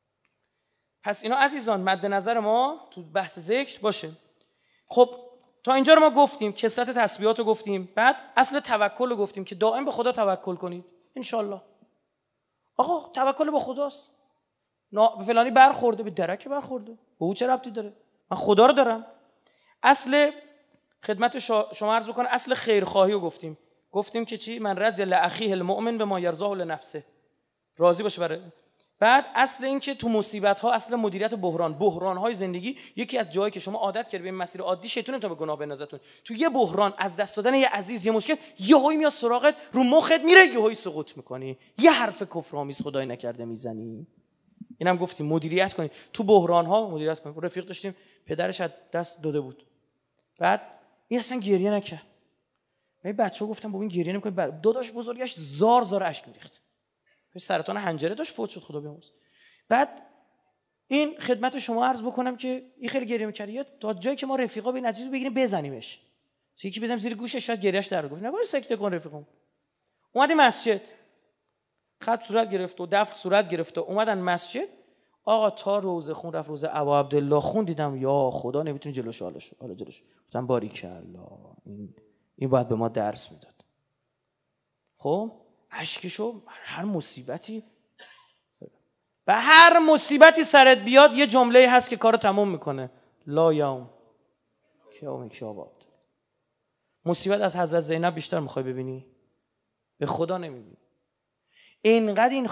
پس اینا عزیزان مد نظر ما تو بحث ذکر باشه. خب تا اینجا رو ما گفتیم، کثرت تسبیحات رو گفتیم، بعد اصل توکل رو گفتیم که دائم به خدا توکل کنید ان شاءالله. آقا توکل به خداست. به فلانی برخورده، به درک برخورده، به او چه ربطی داره؟ من خدا رو دارم. اصل خدمت شما عرض بکنم، اصل خیرخواهی رو گفتیم که چی؟ من رضی لاخیه المؤمن بما یرضاه لنفسه، راضی باشه برای. بعد اصل این که تو مصیبت ها، اصل مدیریت بحران های زندگی، یکی از جایی که شما عادت کردید به مسیر عادی، شیطان تو به گناه بندازتون. تو یه بحران، از دست دادن یه عزیز، یه مشکل، یهویی میاد سراغت، رو مخت میره، یهویی سقوط میکنی، یه حرف کفرآمیز خدای نکرده میزنی. اینم گفتیم مدیریت کنید تو بحران ها، مدیریت کنید. رفیق داشتیم پدرش از دست داده بود، بعد این اصلا گریه نکرد. من بچه‌ها گفتم بابا این گریه نمی‌کنه. داداش بزرگش زار اشک می‌ریخت، سرطان حنجره داشت، فوت شد خدا بیامرز. بعد این خدمت شما عرض بکنم که این خیلی گریه می‌کرد. تا جایی که ما رفیقا به نتیجه بگیریم بزنیمش، یکی بزنیم زیر گوشش شاید گریهش در بیاد. نباید سکته کن رفیقم. اومدیم مسجد، خط صورت گرفت و دفع صورت گرفت و اومدن مسجد. آقا تا روزه خون رفت، روزه ابا عبدالله خون، دیدم یا خدا نمیتونی جلوش حالا جلوش. گفتم باریکالله، این باید به ما درس میداد. خب اشکشو هر مصیبتی، به هر مصیبتی سرت بیاد یه جمله هست که کارو تموم میکنه، لا یوم کیاباد. مصیبت از حضرت زینب بیشتر میخوای ببینی؟ به خدا نمیبینی. اینقدر این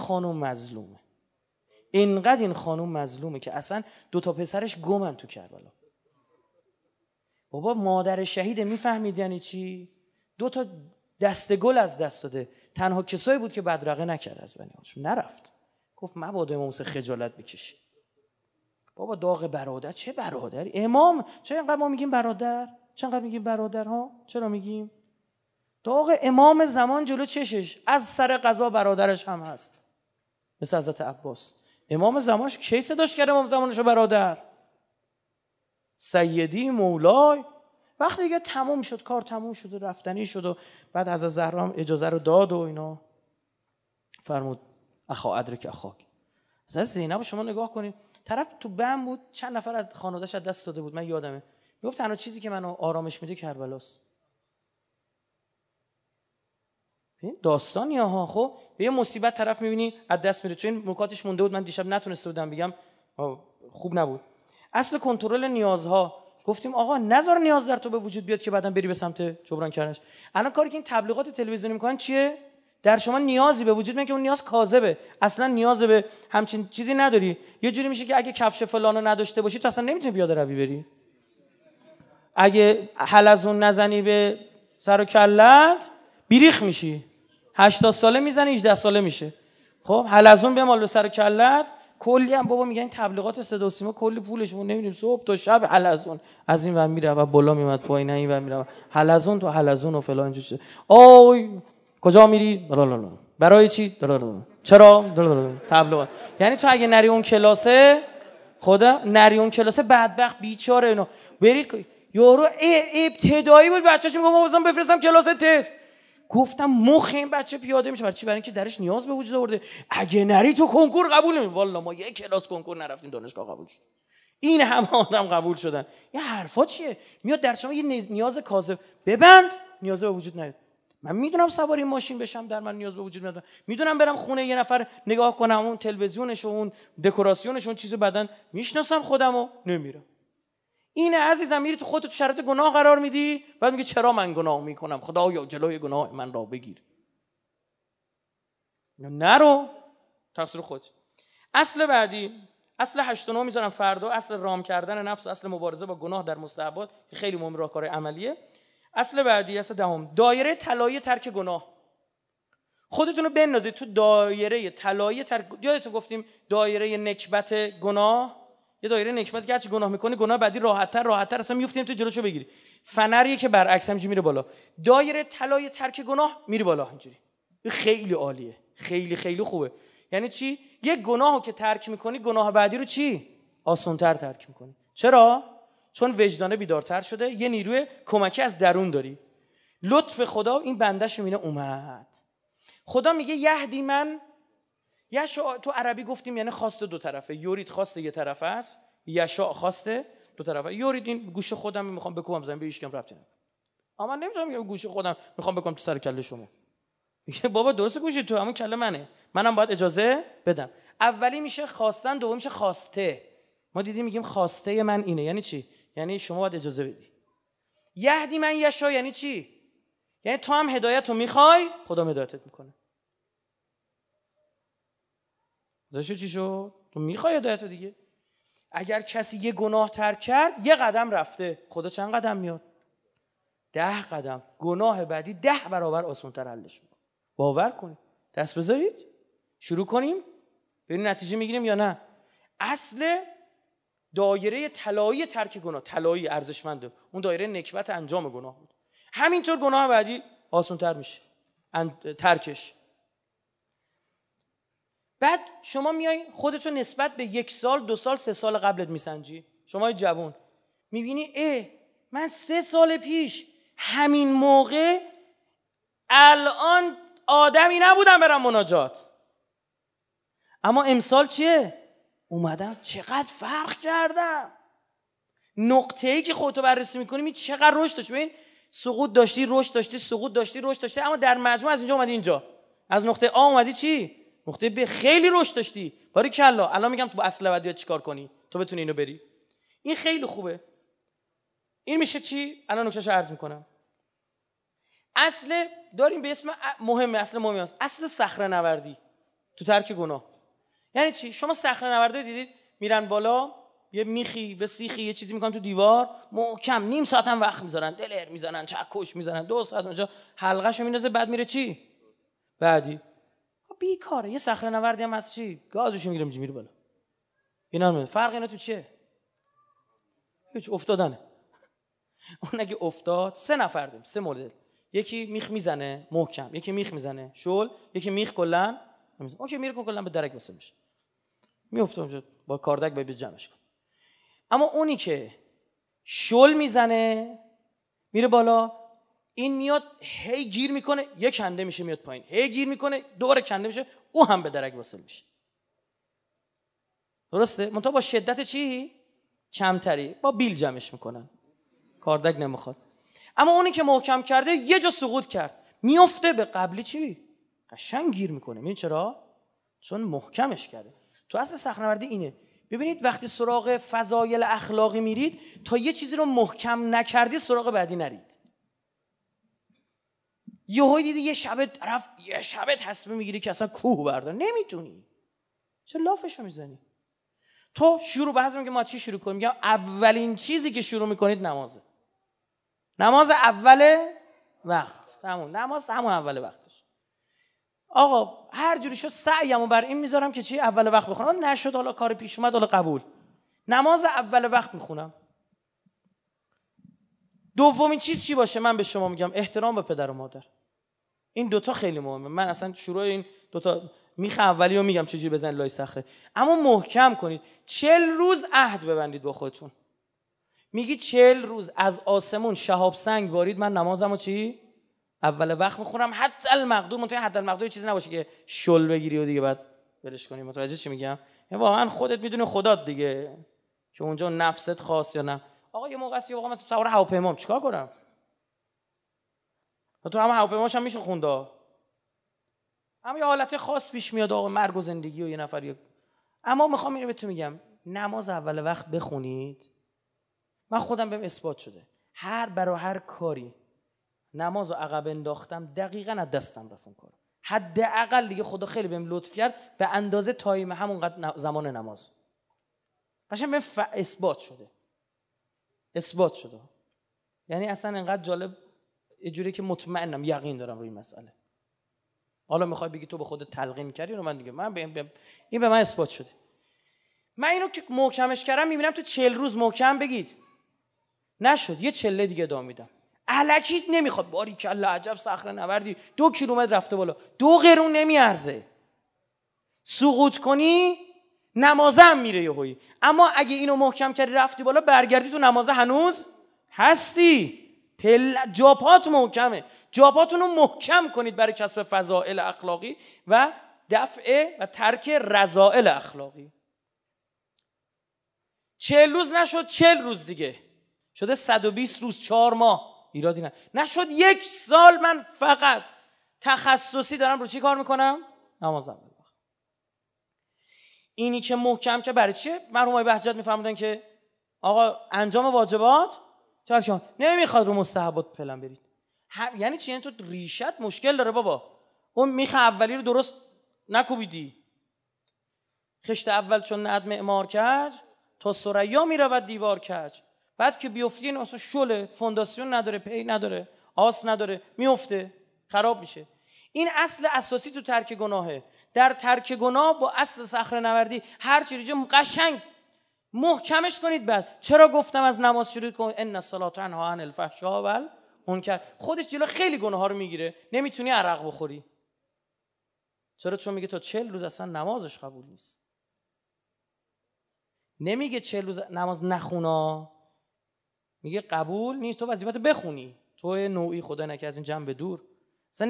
خانوم مظلومه که اصلا 2 تا پسرش گمن تو کربلا. بابا مادر شهید میفهمید یعنی چی؟ 2 تا دسته گل از دست داده. تنها کسایی بود که بدرقه نکرد از بنی هاشم، نرفت گفت مبادا امام حسین خجالت بکشی. بابا داغ برادر، چه برادری؟ امام چرا اینقدر ما میگیم برادر؟ چرا اینقدر میگیم برادرها؟ چرا میگیم؟ داغ امام زمان جلو چشش، از سر قضا برادرش هم هست، مثل حضرت عباس. امام زمانش کی صداش کرد امام زمانشو برادر؟ سیدی مولای. وقتی دیگه تموم شد، کار تموم شد و رفتنی شد و بعد حضرت زهرا هم اجازه رو داد و اینا، فرمود اخا ادرک اخاک. حضرت زینب شما نگاه کنید، طرف تو بم بود، چند نفر از خانواده‌اش از دست داده بود، من یادمه میگفت تنها چیزی که منو آرامش میده کربلاست. این داستانی ها. خب به یه مصیبت طرف میبینی از دست میره. چون نکاتش مونده بود من دیشب نتونسته بودم بگم، خوب نبود. اصل کنترل نیازها، گفتیم آقا نذار نیاز در تو به وجود بیاد که بعداً بری به سمت جبران کردنش. الان کاری که این تبلیغات تلویزیونی میکنن چیه؟ در شما نیازی به وجود میاد که اون نیاز کاذبه، اصلا نیاز به همچین چیزی نداری. یه جوری میشه که اگه کفش فلانو نداشته باشی تو اصلا نمیتونی پیاده روی بری. اگه حلزون نزنی به سر و کلت بیریخ میشی. 80 ساله میزنه 18 ساله میشه. خب حلزون بمال به سر و کلت. کلی هم بابا میگن این تبلیغات صدا و سیما کلی پولشون نمیدونیم، صبح تا شب حلزون از این ور میره و بالا میاد پایین این ور میره حلزون تو حلزون و فلان چیز. اوی کجا میری؟ برای چی؟ چرا؟ تبلیغات. یعنی تو اگه نری اون کلاسه، خدا نری اون کلاسه، بدبخت بیچاره اینو برید. یارو ابتدایی بود بچه‌ش میگم ما بازم بفرستم کلاس تست. گفتم مخ این بچه پیاده میشه. برای چی؟ برای اینکه درش نیاز به وجود آورده. اگه نری تو کنکور قبول نمی. والله ما یک کلاس کنکور نرفتیم دانشگاه قبول شد. این همه آدم قبول شدن. این حرفا چیه؟ میاد در شما یه نیاز کاذب ببند، نیاز به وجود نیاد. من میدونم سواری ماشین بشم در من نیاز به وجود میاد. میدونم برم خونه یه نفر نگاه کنم اون تلویزیونش و اون دکوراسیونش اون چیز بدن میشناسم خودمو نمیرم. اینه عزیزم، میری تو خودت تو شرایط گناه قرار میدی، بعد میگه چرا من گناه میکنم، خدایا جلوی گناه من را بگیر. نرو، تقصیر خودت. اصل بعدی، اصل 8 و 9 میذارم فردا، اصل رام کردن نفس، اصل مبارزه با گناه در مستحبات که خیلی مهم راهکار عملیه. اصل بعدی، اصل دهم، دایره طلایی ترک گناه. خودتون رو بندازید تو دایره طلایی ترک. یادتون گفتیم دایره نکبت گناه، یه دایره نکبت که هرچی گناه میکنی گناه بعدی راحت‌تر اصلا میافتیم تو جلوشو بگیری. فنریه که برعکس همینجوری میره بالا. دایره طلای ترک گناه میره بالا اینجوری. خیلی عالیه، خیلی خوبه. یعنی چی؟ یه گناهو که ترک میکنی گناه بعدی رو چی؟ آسان‌تر ترک میکنی. چرا؟ چون وجدانه بیدارتر شده، یه نیروی کمکی از درون داری. لطف خدا این بنده‌شو میینه اومد. خدا میگه یهدی من، یشاء تو عربی گفتیم یعنی خواست 2 طرفه. یورید خواست یه طرفه است، یشاء خواست 2 طرفه. یورید این گوش خودم میخوام بکوبم زمین، به هیچ کم ربطی نداره. اما من نمیتونم بگم گوش خودم میخوام بکنم تو سر کله شما. میگه بابا درست گوشی تو، همون کله منه، منم باید اجازه بدم. اولی میشه خواستن، دوم میشه خواسته. ما دیدیم میگیم خواسته من اینه، یعنی چی؟ یعنی شما باید اجازه بدی. یهدی من یشاء یعنی چی؟ یعنی تو هم هدایت رو میخوای، خدا هدایتت میکنه. داشته چی شد؟ تو میخوای هدایت رو دیگه. اگر کسی یه گناه ترک کرد، یه قدم رفته، خدا چند قدم میاد؟ 10 قدم. گناه بعدی 10 برابر آسان‌تر حلش میکنه. باور کنید. دست بذارید شروع کنیم ببینیم نتیجه میگیریم یا نه. اصل دایره طلایی ترک گناه، طلایی ارزشمنده، اون دایره نکبت انجام گناه بود. همینطور گناه بعدی آسان‌تر میشه ترکش. بعد شما میای خودتو نسبت به 1 سال 2 سال 3 سال قبلت میسنجی، شما جوون میبینی من 3 سال پیش همین موقع الان آدمی نبودم برم مناجات، اما امسال چیه؟ اومدم چقدر فرق کردم. نقطه‌ای که خودتو بررسی میکنی می چقدر رشد داشتی. ببین سقوط داشتی، رشد داشتی، سقوط داشتی، رشد داشتی، اما در مجموع از اینجا اومدی اینجا، از نقطه آ اومدی چی؟ نقطه ب. خیلی رشد داشتی. باریکلا. الان میگم تو با اصل ابدیات چیکار کنی تو بتونی اینو بری. این خیلی خوبه. این میشه چی؟ الان نکتهشو عرض میکنم. اصل داریم به اسم مهمه، اصل مهمی است، اصل صخره‌نوردی تو ترک گناه. یعنی چی؟ شما صخره‌نوردی دیدید میرن بالا، یه میخی و سیخی یه چیزی میکنن تو دیوار، محکم نیم ساعت هم وقت میذارن، دلر میزنن، چکش میزنن، 2 ساعت اونجا حلقه‌شو میندازه، بعد میره چی؟ بعدی. بیکاره. یه صخره‌نوردی هم از چی؟ گازشو میگیره میره بالا. اینا فرق اینا تو چیه؟ هیچ، افتادنه. اون اگه افتاد 3 نفر داریم، 3 مدل. یکی میخ میزنه محکم، یکی میخ میزنه شل، یکی میخ کلا نمیزنه. اوکی میره کلا به درک واسه میشه. میفته اونجا با کاردک باید جمعش کن. اما اونی که شل میزنه میره بالا، این میاد هی گیر میکنه، یک کنده میشه میاد پایین، هی گیر میکنه دوباره کنده میشه، او هم به درک وصل میشه. درسته؟ منتها با شدت چی؟ کمتری. با بیل جمعش میکنن، کاردک نمیخواد. اما اونی که محکم کرده یه جا سقوط کرد، میفته به قبلی چی؟ قشنگ گیر میکنه. میدونی چرا؟ چون محکمش کرده. تو اصل صخره‌نوردی اینه. ببینید وقتی سراغ فضایل اخلاقی میرید، تا یه چیزی رو محکم نکردی سراغ بعدی نرید. یهو دیدی یه شب تصمیم میگیری که اصلا کوه بردار، نمیتونی. چه لافشو میزنی؟ تو شروع بعضی میگه ما چی شروع کنیم؟ میگم اولین چیزی که شروع میکنید نمازه. نماز اول وقت. تموم. نماز همون اول وقتش. آقا هر جوری شد سعیمو بر این میذارم که چی؟ اول وقت بخونم. نشد حالا کار پیش اومد، حالا قبول. نماز اول وقت میخونم. دومین چیز چی باشه؟ من به شما میگم احترام به پدر و مادر. این دوتا خیلی مهمه. من اصلا شروع این دوتا میخ اولی رو میگم چجوری بزنید لای صخره، اما محکم کنید. 40 روز عهد ببندید با خودتون. میگی 40 روز از آسمون شهاب سنگ بارید، من نمازمو چی؟ اول وقت میخونم. حتی المقدور. منتها حتی المقدور چیزی نباشه که شل بگیری و دیگه بعد برش کنی. متوجه چی میگم؟ واقعا خودت میدونی خدات دیگه که اونجا نفست خاص یا نه. آقا یه موقعی واقعا من سوار هواپیمام چیکار کنم؟ تو هم هواپیماش هم میشه خوندا. اما یه حالت خاص پیش میاد آقا، مرگ و زندگی و یه نفر اما میخوام اینو بهتون میگم، نماز اول وقت بخونید. من خودم بهم اثبات شده برای هر کاری نمازو عقب انداختم دقیقاً از دستم رفت اون کار. حداقل دیگه خدا خیلی بهم لطف کرد به اندازه تایم همونقدر زمان نماز. قشنگ بهم اثبات شده. یعنی اصلا انقدر جالب، یه جوری که مطمئنم یقین دارم روی این مسئله. حالا میخوای بگی تو به خودت تلقین کردی رو من دیگه این به من اثبات شده. من اینو که محکمش کردم میبینم تو 40 روز محکم بگید نشد، یه چله دیگه ادامه میدم. الکیت نمیخواد. باریکلا عجب صخره‌نوردی، 2 کیلومتر رفته بالا، 2 قرون نمیارزه. سقوط کنی نمازم میره یهویی. اما اگه اینو محکم کردی رفتی بالا، برگردی تو نمازه هنوز هستی. جاپات محکمه. جاپاتون رو محکم کنید برای کسب فضائل اخلاقی و دفع و ترک رذائل اخلاقی. 40 روز نشد، 40 روز دیگه شده 120 روز، 4 ماه، ایرادی نشد 1 سال. من فقط تخصصی دارم رو چی کار میکنم؟ نماز اول وقت. اینی که محکم که برای چیه؟ مرحوم آقای بهجت میفرمودن که آقا انجام واجبات چون نمیخواد رو مستحبات فعلا برید. یعنی چی؟ یعنی تو ریشت مشکل داره بابا. اون میخ اولی رو درست نکوبیدی. خشت اول چون ند معمار کج، تا ثریا میرود دیوار کج. بعد که بیفتی این اصلا شله، فونداسیون نداره، پی نداره، آس نداره، میفته، خراب میشه. این اصل اساسی تو ترک گناهه. در ترک گناه با اصل صخره نوردی هر چیزی قشنگ محکمش کنید. بعد چرا گفتم از نماز شروع کن؟ ان الصلاه تنها عن الفحشاء والمنکر. خودش جلو خیلی گناه ها رو میگیره. نمیتونی عرق بخوری. چرا؟ چون میگه تا 40 روز اصلا نمازش قبول نیست. نمیگه 40 روز نماز نخونا، میگه قبول نیست، تو وظیفت بخونی، تو نوعی خدا نکرد از این جنب دور. اصلا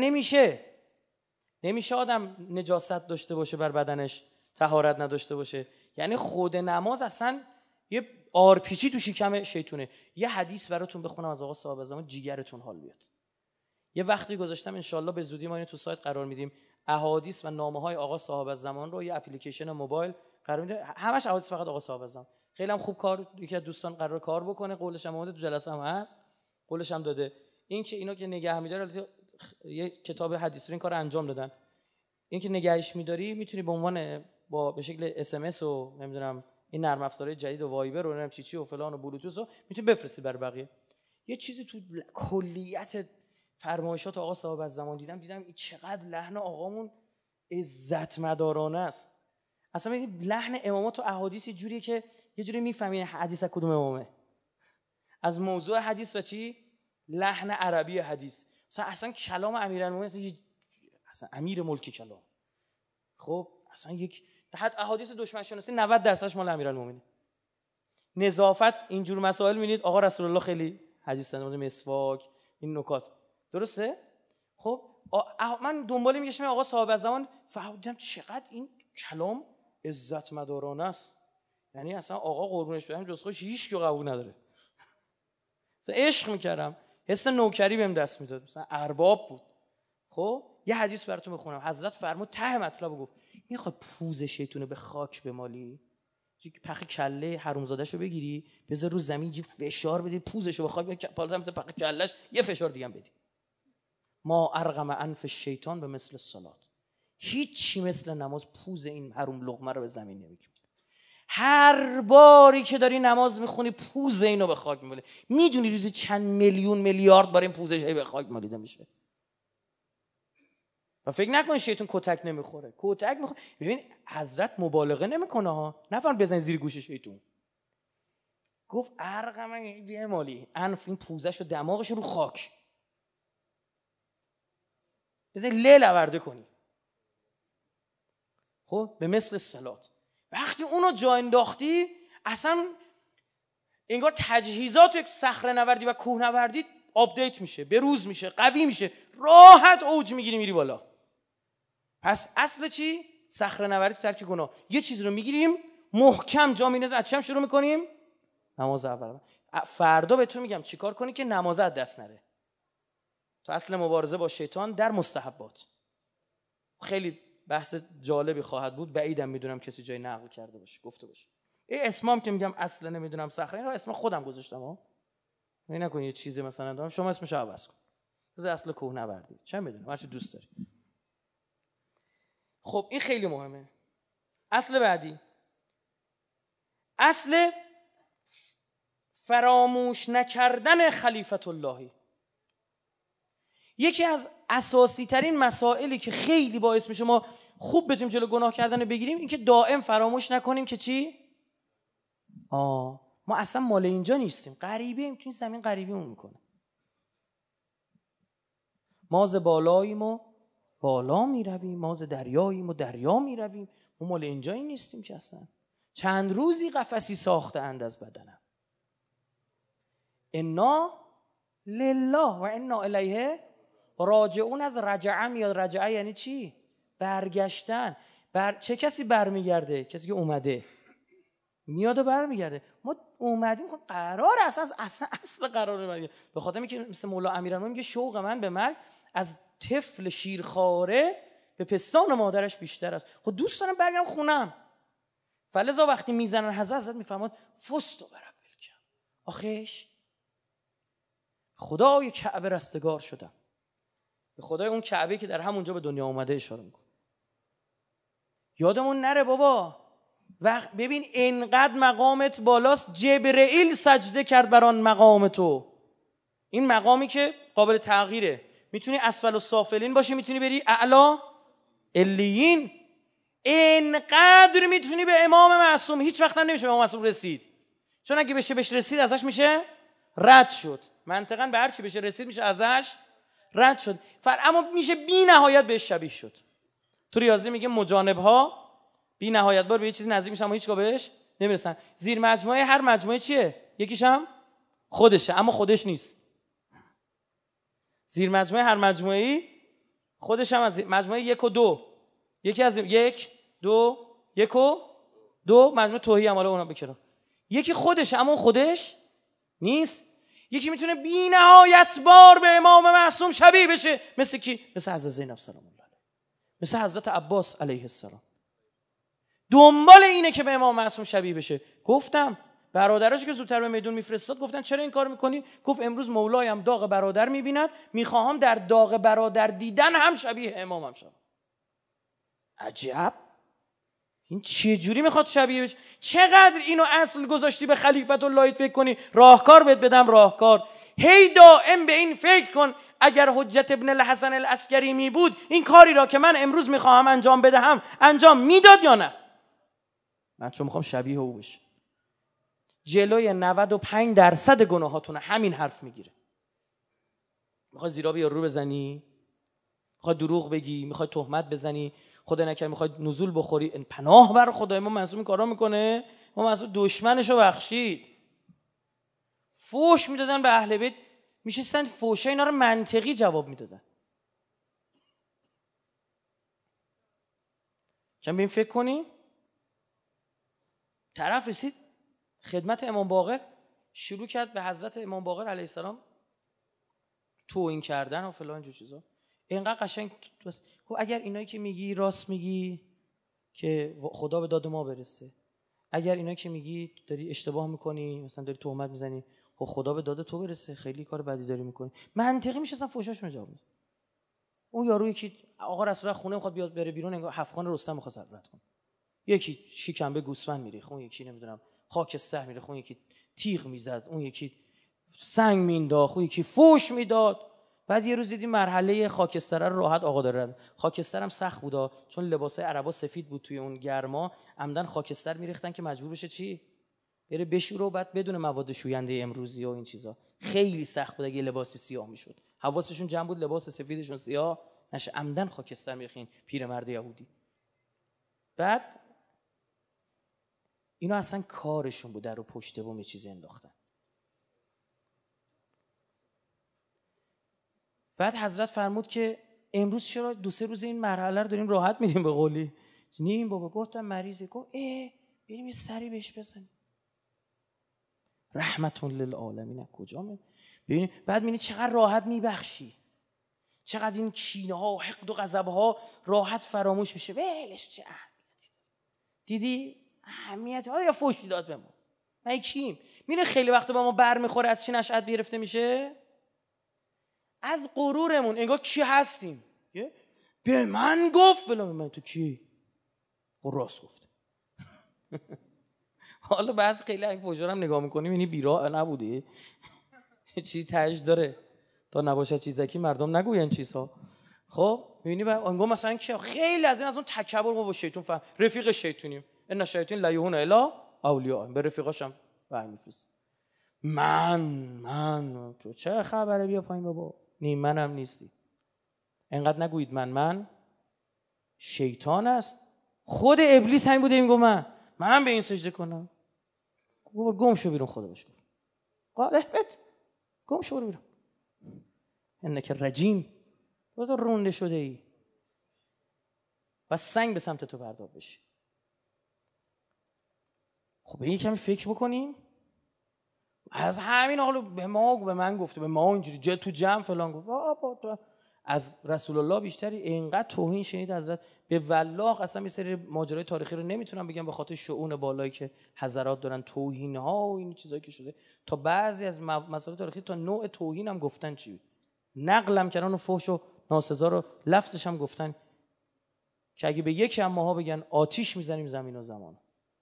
نمیشه آدم نجاست داشته باشه بر بدنش، طهارت نداشته باشه. یعنی خود نماز اصلا یه آرپیچی تو شکم شیطونه. یه حدیث براتون بخونم از آقا صاحب زمان، جیگرتون حال بیاد. یه وقتی گذاشتم، انشالله به زودی ما اینو تو سایت قرار میدیم، احادیث و نامه‌های آقا صاحب زمان رو یه اپلیکیشن موبایل قرار میده، همش احادیث فقط آقا صاحب زمان. خیلی هم خوب کار، یکی از دوستان قرار کار بکنه، قولش هم اومده، تو جلسه هم هست، قولش هم داده. این که اینا که نگه می‌داره، یه کتاب حدیث رو این کارو انجام دادن. این که نگهش می‌داری میتونی به عنوان به شکل اس ام اس و نمیدونم این نرم افزارهای جدید و وایبر و نمیدونم چی و فلان و بلوتوث رو میتونی بفرستی برای بقیه. یه چیزی تو کلیت فرمایشات آقا صاحب از زمان دیدم این چقدر لحن آقامون عزت مدارانه است. اصلا این لحن امامات و احادیث یه جوریه که یه جوری میفهمی حدیث از کدوم امامه، از موضوع حدیث و چی لحن عربی حدیث. اصلا کلام امیرالمومنین اصلا امیر ملک کلام، خب اصلا یک حد احادیث دشمن شناسی 90% مال امیرالمومنین. نظافت اینجور مسائل می‌بینید آقا رسول الله خیلی حدیث در مورد مسواک، این نکات درسته. خب من دنبال میگشتم آقا صاحب زمان، فهمیدم چقدر این کلام عزت مدارانه است. یعنی اصلا آقا قربونش برم جز خودش هیچ کی قبول نداره. مثلا عشق میکردم، حس نوکری بهم دست میداد، مثلا ارباب بود. خب یه حدیث براتون بخونم. حضرت فرمود ته مطلب گفت میخواد پوز شیطونه به خاک بمالی، پخ کله حرومزاده‌شو بگیری بذار رو زمین، یه فشار بدی پوزشو به خاک، بالا مثلا پخ کلهش یه فشار دیگه هم بدی. ما ارغم انف الشیطان به مثل الصلاه. هیچی مثل نماز پوز این حروم لقمه رو به زمین نمیگیره. هر باری که داری نماز میخونی پوز اینو به خاک میماله. میدونی روزی چند میلیون میلیارد بار این پوزش به خاک مالیده میشه؟ و فکر نکن شیطان کتک نمیخوره، کتک میخوره. ببین حضرت مبالغه نمیکنه ها، نفرم بزن زیر گوش شیطان. گفت ارقم بیه مالی انف، این پوزش و دماغش رو خاک بذاری لورده کنی. خب به مثل الصلات. وقتی اونو جا انداختی اصلا انگار تجهیزات صخره نوردی و کوه نوردی آپدیت میشه، بروز میشه، قوی میشه، راحت اوج میگیری میری بالا. پس اصل چی؟ صخره نوردی تو ترک گناه. یه چیز رو میگیریم محکم جا میندازیم، از چم شروع میکنیم؟ نماز اول. فردا بهتون میگم چیکار کنی که نماز از دست نره. تو اصل مبارزه با شیطان در مستحبات. خیلی بحث جالبی خواهد بود، بعیدم میدونم کسی جای نقل کرده باشه گفته باشه. این اسمام که میگم اصلا نمیدونم صخره، اینا اسم خودم گذاشتم ها. فکر نکن یه چیزی مثلا دارم شما اسمش رو عوض کن. بذار اصل کوه نوردی. چه میدونم هر چی دوست داری. خب این خیلی مهمه. اصل بعدی، اصل فراموش نکردن خلیفت اللهی. یکی از اساسی ترین مسائلی که خیلی باعث میشه ما خوب بتونیم جلو گناه کردن بگیریم، این که دائم فراموش نکنیم که چی؟ ما اصلا مال اینجا نیستیم، غریبیم، تو این زمین غریبیمون میکنه. ما ز بالاییم و بالا میرویم، ما ز دریاییم و دریا میرویم، ما مال اینجایی نیستیم که اصلا. چند روزی قفسی ساخته اند از بدنم. انا لله و انا الیه راجعون. از رجعه میاد. رجعه یعنی چی؟ برگشتن. چه کسی برمیگرده؟ کسی که اومده میاد و برمیگرده. ما اومدیم، خب قرار اصل قراره برگرده. به خاطر اینکه مثل مولا امیرالمومنین میگه شوق من به مرگ از طفل شیرخواره به پستان مادرش بیشتر است. خب دوست دارم برگردم خونم. فلذا وقتی میزنن حضرت میفهمد فست و برب الکم، آخیش خدای کعبه رستگار شدم. به خدای اون کعبه که در همونجا به دنیا اومده اشاره میکنه. یادمون نره بابا، وقت ببین اینقدر مقامت بالاست، جبرئیل سجده کرد بر آن مقام تو. این مقامی که قابل تغییره، میتونی اسفل السافلین باشی، میتونی بری اعلا علیین. اینقدر میتونی به امام معصوم، هیچ وقت هم نمیشه به امام معصوم رسید، چون اگه بهش رسید ازش میشه رد شد. منطقاً به هر چی بشه رسید میشه ازش رد شد. اما میشه بی نهایت بهش شبیه شد. تو ریاضی میگه مجانب ها بی نهایت بار به یه چیزی نزدیک میشن اما هیچگاه بهش نمیرسن. زیر مجموعه هر مجموعه چیه؟ یکیش هم خودشه اما خودش نیست. زیر مجموعه هر مجموعه‌ای خودش هم از مجموعه 1 و 2، یکی از 1 2 1 و 2 مجموعه توهی هم حالا اونا بکنم، یکی خودشه اما اون خودش نیست. یکی میتونه بی نهایت بار به امام معصوم شبیه بشه، مثل کی؟ مثل حضرت زینب سلام الله علیها، مثل حضرت عباس علیه السلام. دنبال اینه که به امام معصوم شبیه بشه. گفتم برادرش که زودتر به میدون میفرستاد گفتن چرا این کار میکنی؟ گفت امروز مولایم داغ برادر میبیند، میخواهم در داغ برادر دیدن هم شبیه امامم شم. عجب، این چه جوری میخواد شبیه بشه؟ چقدر اینو اصل گذاشتی به خلیفت الله فکر کنی راهکار بهت بدم راهکار. هی دائم به این فکر کن اگر حجت ابن الحسن العسکری می بود این کاری را که من امروز میخواهم انجام بدهم انجام میداد یا نه؟ من چون میخوام شبیه او بشه. جلوی 95% گناهاتونه همین حرف میگیره. میخوای زیرابی یا رو بزنی، میخوای دروغ بگی، میخوای تهمت بزنی، خدا نکنه میخوای نزول بخوری، پناه بر خدا. ما معصوم کارا میکنه، ما معصوم دشمنشو بخشید. فوش میدادن به اهل بیت، میشستن فوشه اینا رو منطقی جواب میدادن. چون ببین فکر کنی طرف رسید خدمت امام باقر، شروع کرد به حضرت امام باقر علیه السلام توهین کردن و فلان جور چیزا. اینقدر قشنگ گفت اگر اینایی که میگی راست میگی که خدا به داد ما برسه، اگر اینایی که میگی داری اشتباه میکنی، مثلا داری تهمت میزنی، خب خدا به داد تو برسه، خیلی کار بدی داری میکنی. منطقی میشه اصلا فوشاشونو جواب بده. اون یارو یکی آقا رسول الله خونه میخواد بیاد بره بیرون، انگار هفتخان رستم میخواد رد کنه، یکی شیکنبه گوسفند میریخت، اون یکی نمیدونم خاکستر میریخت، اون یکی تیغ میزد، اون یکی سنگ مینداخت، اون یکی فوش میداد. بعد یه روز دیدی مرحله خاکستر رو راحت آقا داره. خاکستر هم سخت بودا چون لباسای عربا سفید بود، توی اون گرما عمدن خاکستر میریختن که مجبور بشه چی؟ بره بشوره و بعد بدون مواد شوینده امروزی و این چیزا. خیلی سخت بود اگه لباس سیاه میشد. حواسشون جمع بود لباس سفیدشون سیاه نشه، عمدن خاکستر میریختین پیرمرد یهودی. بعد اینا اصلا کارشون بود در رو پشت بوم یه چیزی انداختن. بعد حضرت فرمود که امروز چرا 2-3 روز این مرحله رو داریم راحت میریم به قولی؟ نیم بابا. گفتم مریضه. گفت بریم یه سری بهش بزنیم. رحمت للعالمین. کجا ببینید بعد میبینی چقدر راحت میبخشی، چقدر این کینه ها و حقد و غضب ها راحت فراموش میشه. ولش چه اهمیتی داره؟ دیدی اهمیت یا فوش داد به ما؟ من کیم؟ میره خیلی وقت با ما بر میخوره. از چی نشأت گرفته میشه؟ از غرورمون. انگار کی هستیم؟ به من گفت فلان. من تو کی؟ راست گفت. حالا بعضی خیلی این فوشا هم نگاه میکنیم یعنی بیراه نبوده، چیزی تاج داره تا نباشه چیزکی مردم نگوین چیزها. خب میبینی انگار مثلا کی؟ خیلی از این از اون تکبر ما با شیطان فهم رفیق شیطونیم. ان الشیاطین لا یهون الا اولیاء. به رفیقاش هم وحی میفرست. من تو چه خبره؟ بیا پایین بابا. منم نیستی. انقدر نگویید من شیطان است. خود ابلیس همین بوده میگه من به این سجده کنم. گم شو بیرون. خدا بهش گفت قالبت گم شو بیرون. انک رجیم. تو رونده شده ای و سنگ به سمت تو بردار بشه. خب این کمی فکر بکنیم. از همین حالا به من گفته، به ما اینجوری تو جمع فلان گفت. بابا از رسول الله بیشتری اینقدر توهین شنید حضرت. به والله قسم یه سری ماجرای تاریخی رو نمیتونم بگم به خاطر شؤون بالایی که حضرات دارن، توهین ها و این چیزایی که شده. تا بعضی از مسائل تاریخی تا نوع توهین هم گفتن چی نقلم کردن و فحش و ناسزا رو لفظش هم گفتن که اگه به یکی هم ماها بگن آتیش میزنیم زمین و زمان.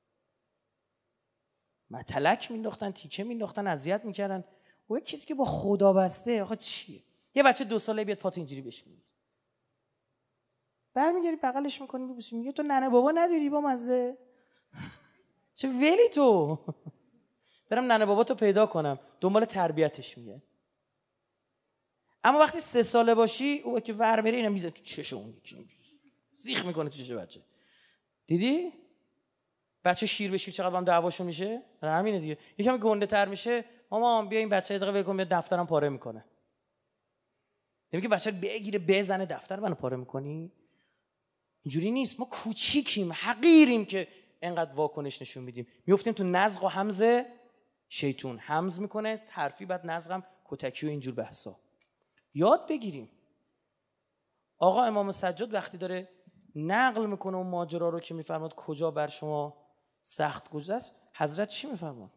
متلک مینداختن، تیکه مینداختن، اذیت میکردن. و کسی که با خدا بسته آخه چیه؟ یه بچه 2 ساله بیاد پات اینجوری بهش میگه برمیگردی بغلش میکنی میبوسی، میگه تو ننه بابا نداری با مزه؟ چه ولی تو برم ننه بابا تو پیدا کنم، دنبال تربیتش میگه. اما وقتی 3 ساله باشی او که ور بره اینم میزه تو چش اون یکی، سیخ میکنه تو چش بچه. دیدی بچه شیر به شیر چقدر با هم دعواشو میشه؟ همینه دیگه. یکم گنده تر میشه، مامان بیا این بچه یه دقیقه ول کن، بیا دفترم پاره میکنه. نمیگه بچه رو بگیره بزنه دفتر منو پاره میکنی؟ اینجوری نیست. ما کوچیکیم، حقیریم که انقدر واکنش نشون میدیم. میافتیم تو نزغ و همز شیطون. همز میکنه حرفی، بعد نزغم کتکی و اینجور بحثا. یاد بگیریم. آقا امام سجاد وقتی داره نقل میکنه اون ماجرا رو که میفرماد کجا بر شما سخت گذشت، حضرت چی میفرماد؟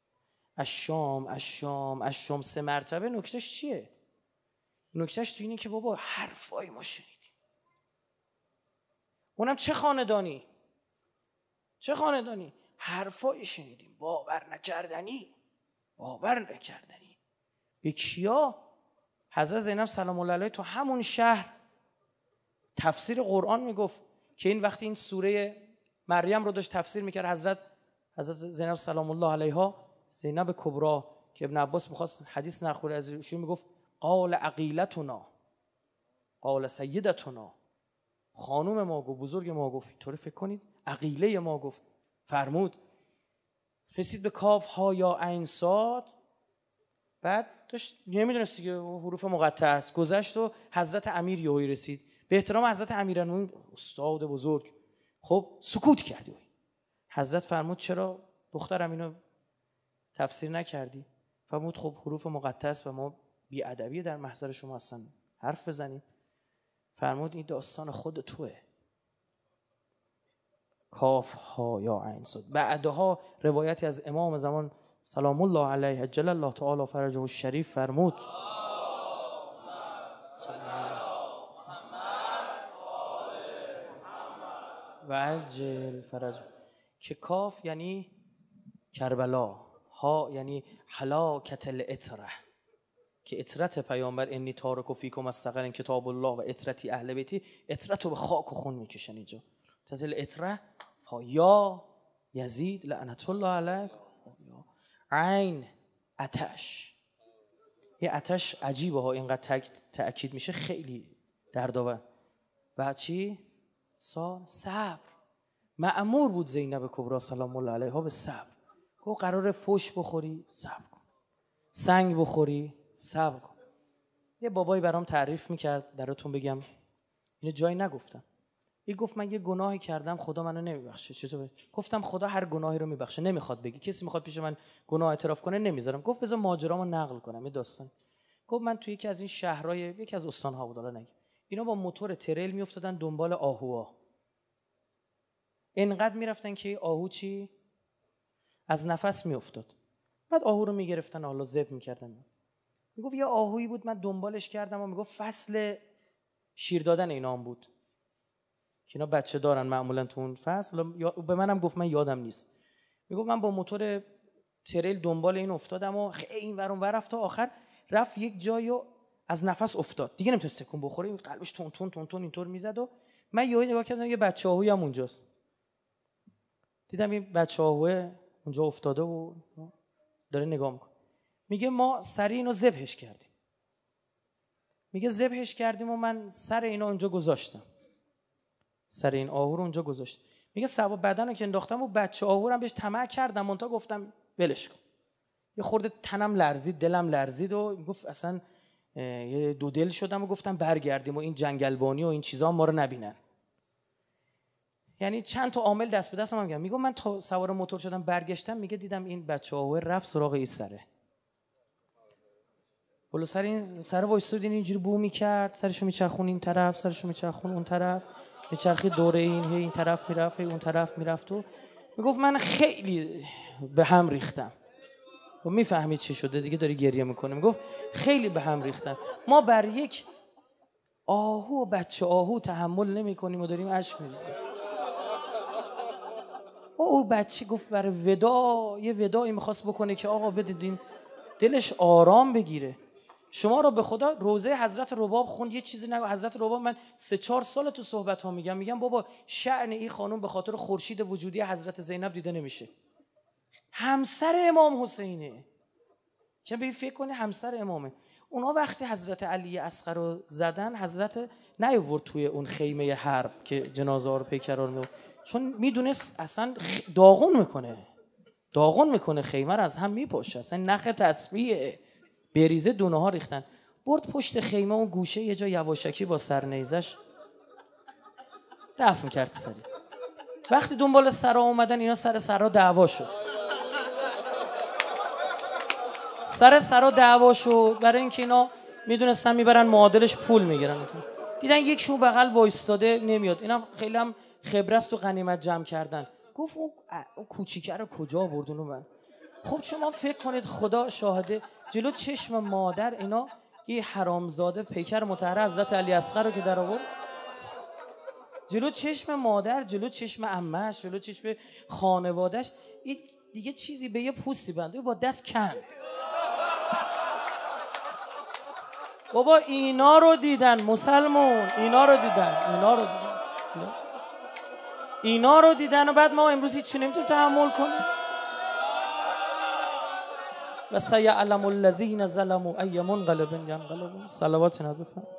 الشام 3 مرتبه. نکتهش چیه؟ نکتهش تو اینه که بابا حرفای ما شنیدیم، اونم چه خاندانی حرفای شنیدیم، باور نکردنی. به کیا؟ حضرت زینب سلام الله علیها تو همون شهر تفسیر قرآن میگفت که این وقتی این سوره مریم رو داشت تفسیر میکرد، حضرت زینب سلام الله علیها، زینب کبری که ابن عباس میخواست حدیث نخوره از ایشون، میگفت قال عقیلتنا، قال سیدتنا، خانوم ما گفت، بزرگ ما گفت. اینطوری فکر کنید عقیله ما گفت. فرمود رسید به کاف ها یا عین صاد، بعد داشت نمیدونست دیگه حروف مقطع است، گذشت و حضرت امیر یهویی رسید. به احترام حضرت امیرالمومنین استاد بزرگ، خب سکوت کردی. حضرت فرمود چرا دخترم اینو تفسیر نکردی؟ فرمود خب حروف مقطع است و ما بی ادبی در محضر شما اصلا حرف بزنیم. فرمود این داستان خود توه. کاف ها یا عین صاد. بعدها روایتی از امام زمان سلام الله علیه عجل الله تعالی فرجه الشریف فرمود و عجل فرجه، که کاف یعنی کربلا، ها یعنی هلاکت الاتره، که اطرت پیامبر انی تارک فیکم الثقلین کتاب الله و اطرتی اهل بیتی، اطرت رو به خاک و خون میکشن اینجا. تتل اطره یا یزید لعنت الله علیک. عین آتش. یه آتش عجیبه ها، اینقدر تأکید میشه خیلی دردآور. بعد چی؟ صبر. مأمور بود زینب کبری سلام الله علیها به صبر. گفت قراره فوش بخوری صبر کن، سنگ بخوری صبر کن. یه بابایی برام تعریف میکرد، براتون بگم، اینو جایی نگفتم. این گفت من یه گناهی کردم خدا منو نمیبخشه. چطور؟ گفتم خدا هر گناهی رو میبخشه، نمیخواد بگی. کسی میخواد پیش من گناه اعتراف کنه نمیذارم. گفت بذار ماجرامو نقل کنم یه داستان. گفت من توی یکی از این شهرهای یکی از استان‌ها بود، حالا نگی، اینا با موتور تریل میافتادن دنبال آهوها. اینقدر میرفتن که آهو چی از نفس میافتاد. بعد آهو رو میگرفتن، حالا ذبح میکردن. میگفت یه آهویی بود من دنبالش کردم و میگفت فصل شیر دادن اینا هم بود که اینا بچه دارن معمولا تو اون فصل. به منم گفت، من یادم نیست. میگفت من با موتور تریل دنبال این افتادم و خیلی این ور اون ور رفت تا آخر رفت یک جایو از نفس افتاد، دیگه نمیتونست تکون بخوره، قلبش تون تون تون تون اینطور میزد. و من یهو نگاه کردم یه بچه آهویی هم اونجاست. دیدم این بچه آهوه اونجا افتاده و داره نگاه میکنه. میگه ما سر اینو ذبحش کردیم. میگه ذبحش کردیم و من سر اینو اونجا گذاشتم، سر این آهو رو اونجا گذاشتم. میگه سبا بدنو که انداختم و بچه آهو رو بهش طمع کردم، منتها گفتم ولش کن. یه خورده تنم لرزید، دلم لرزید و گفت اصلا یه دو دل شدم و گفتم برگردیم و این جنگلبانی و این چیزا ما رو نبینن. یعنی چند تا عامل دست به دستم میگم. میگم من تا سوار موتور شدم برگشتم، میگه دیدم این بچه آهو رفت سراغ این سره. بالا سر این سر وایستاد اینجوری بو میکرد، سرشو میچرخون این طرف، سرشو میچرخون اون طرف، میچرخید دوره این طرف میرفت، اون طرف میرفت. و میگفت من خیلی به هم ریختم. و میفهمید چی شده دیگه، داری گریه میکنه. میگفت خیلی به هم ریختم. ما بر یک آهو و بچه آهو تحمل نمیکنیم و داریم اشک میریزیم. او بچه گفت برای ودا، یه ودایی میخواست بکنه که آقا بدید این دلش آرام بگیره. شما رو به خدا روضه حضرت رباب خوند، یه چیزی نگو. حضرت رباب من 3-4 سال تو صحبت ها میگم بابا شأن این خانم به خاطر خورشید وجودی حضرت زینب دیده نمیشه. همسر امام حسینه، که به فکر کنی همسر امامه. اونا وقتی حضرت علی اصغر رو زدن، حضرت نیاورد توی اون خیمه حرب که جنازه ها رو پیکرار می‌آورد، چون میدونست اصلا داغون میکنه خیمه رو از هم میپاشه، اصلا نخ تسبیحه، بریزه دونه ها ریختن. برد پشت خیمه اون گوشه یه جا یواشکی با سرنیزش دفن کرد سری. وقتی دنبال سرا اومدن، اینا سرا دعوا شد. سرا دعوا شد برای اینکه اینا میدونستن میبرن معادلش پول میگیرن. دیدن یکشون بغل وایستاده نمیاد، اینم خیلی هم خبره است تو غنیمت جمع کردن. گفت اون کوچیکه رو کجا بردون من؟ خب شما فکر کنید، خدا شاهده، جلو چشم مادر اینا این حرامزاده پیکر مطهر حضرت علی اصغر رو که در آورد، جلو چشم مادر، جلو چشم عمه‌اش، جلو چشم خانواده‌اش، این دیگه چیزی به یه پوستی بنده با دست کند. بابا اینا رو دیدن مسلمون، اینا رو دیدن و بعد ما امروز هیچی نمیتونیم تحمل کنیم. و سیعلم الذین ظلموا ای منقلب ینقلبون. صلوات نبی.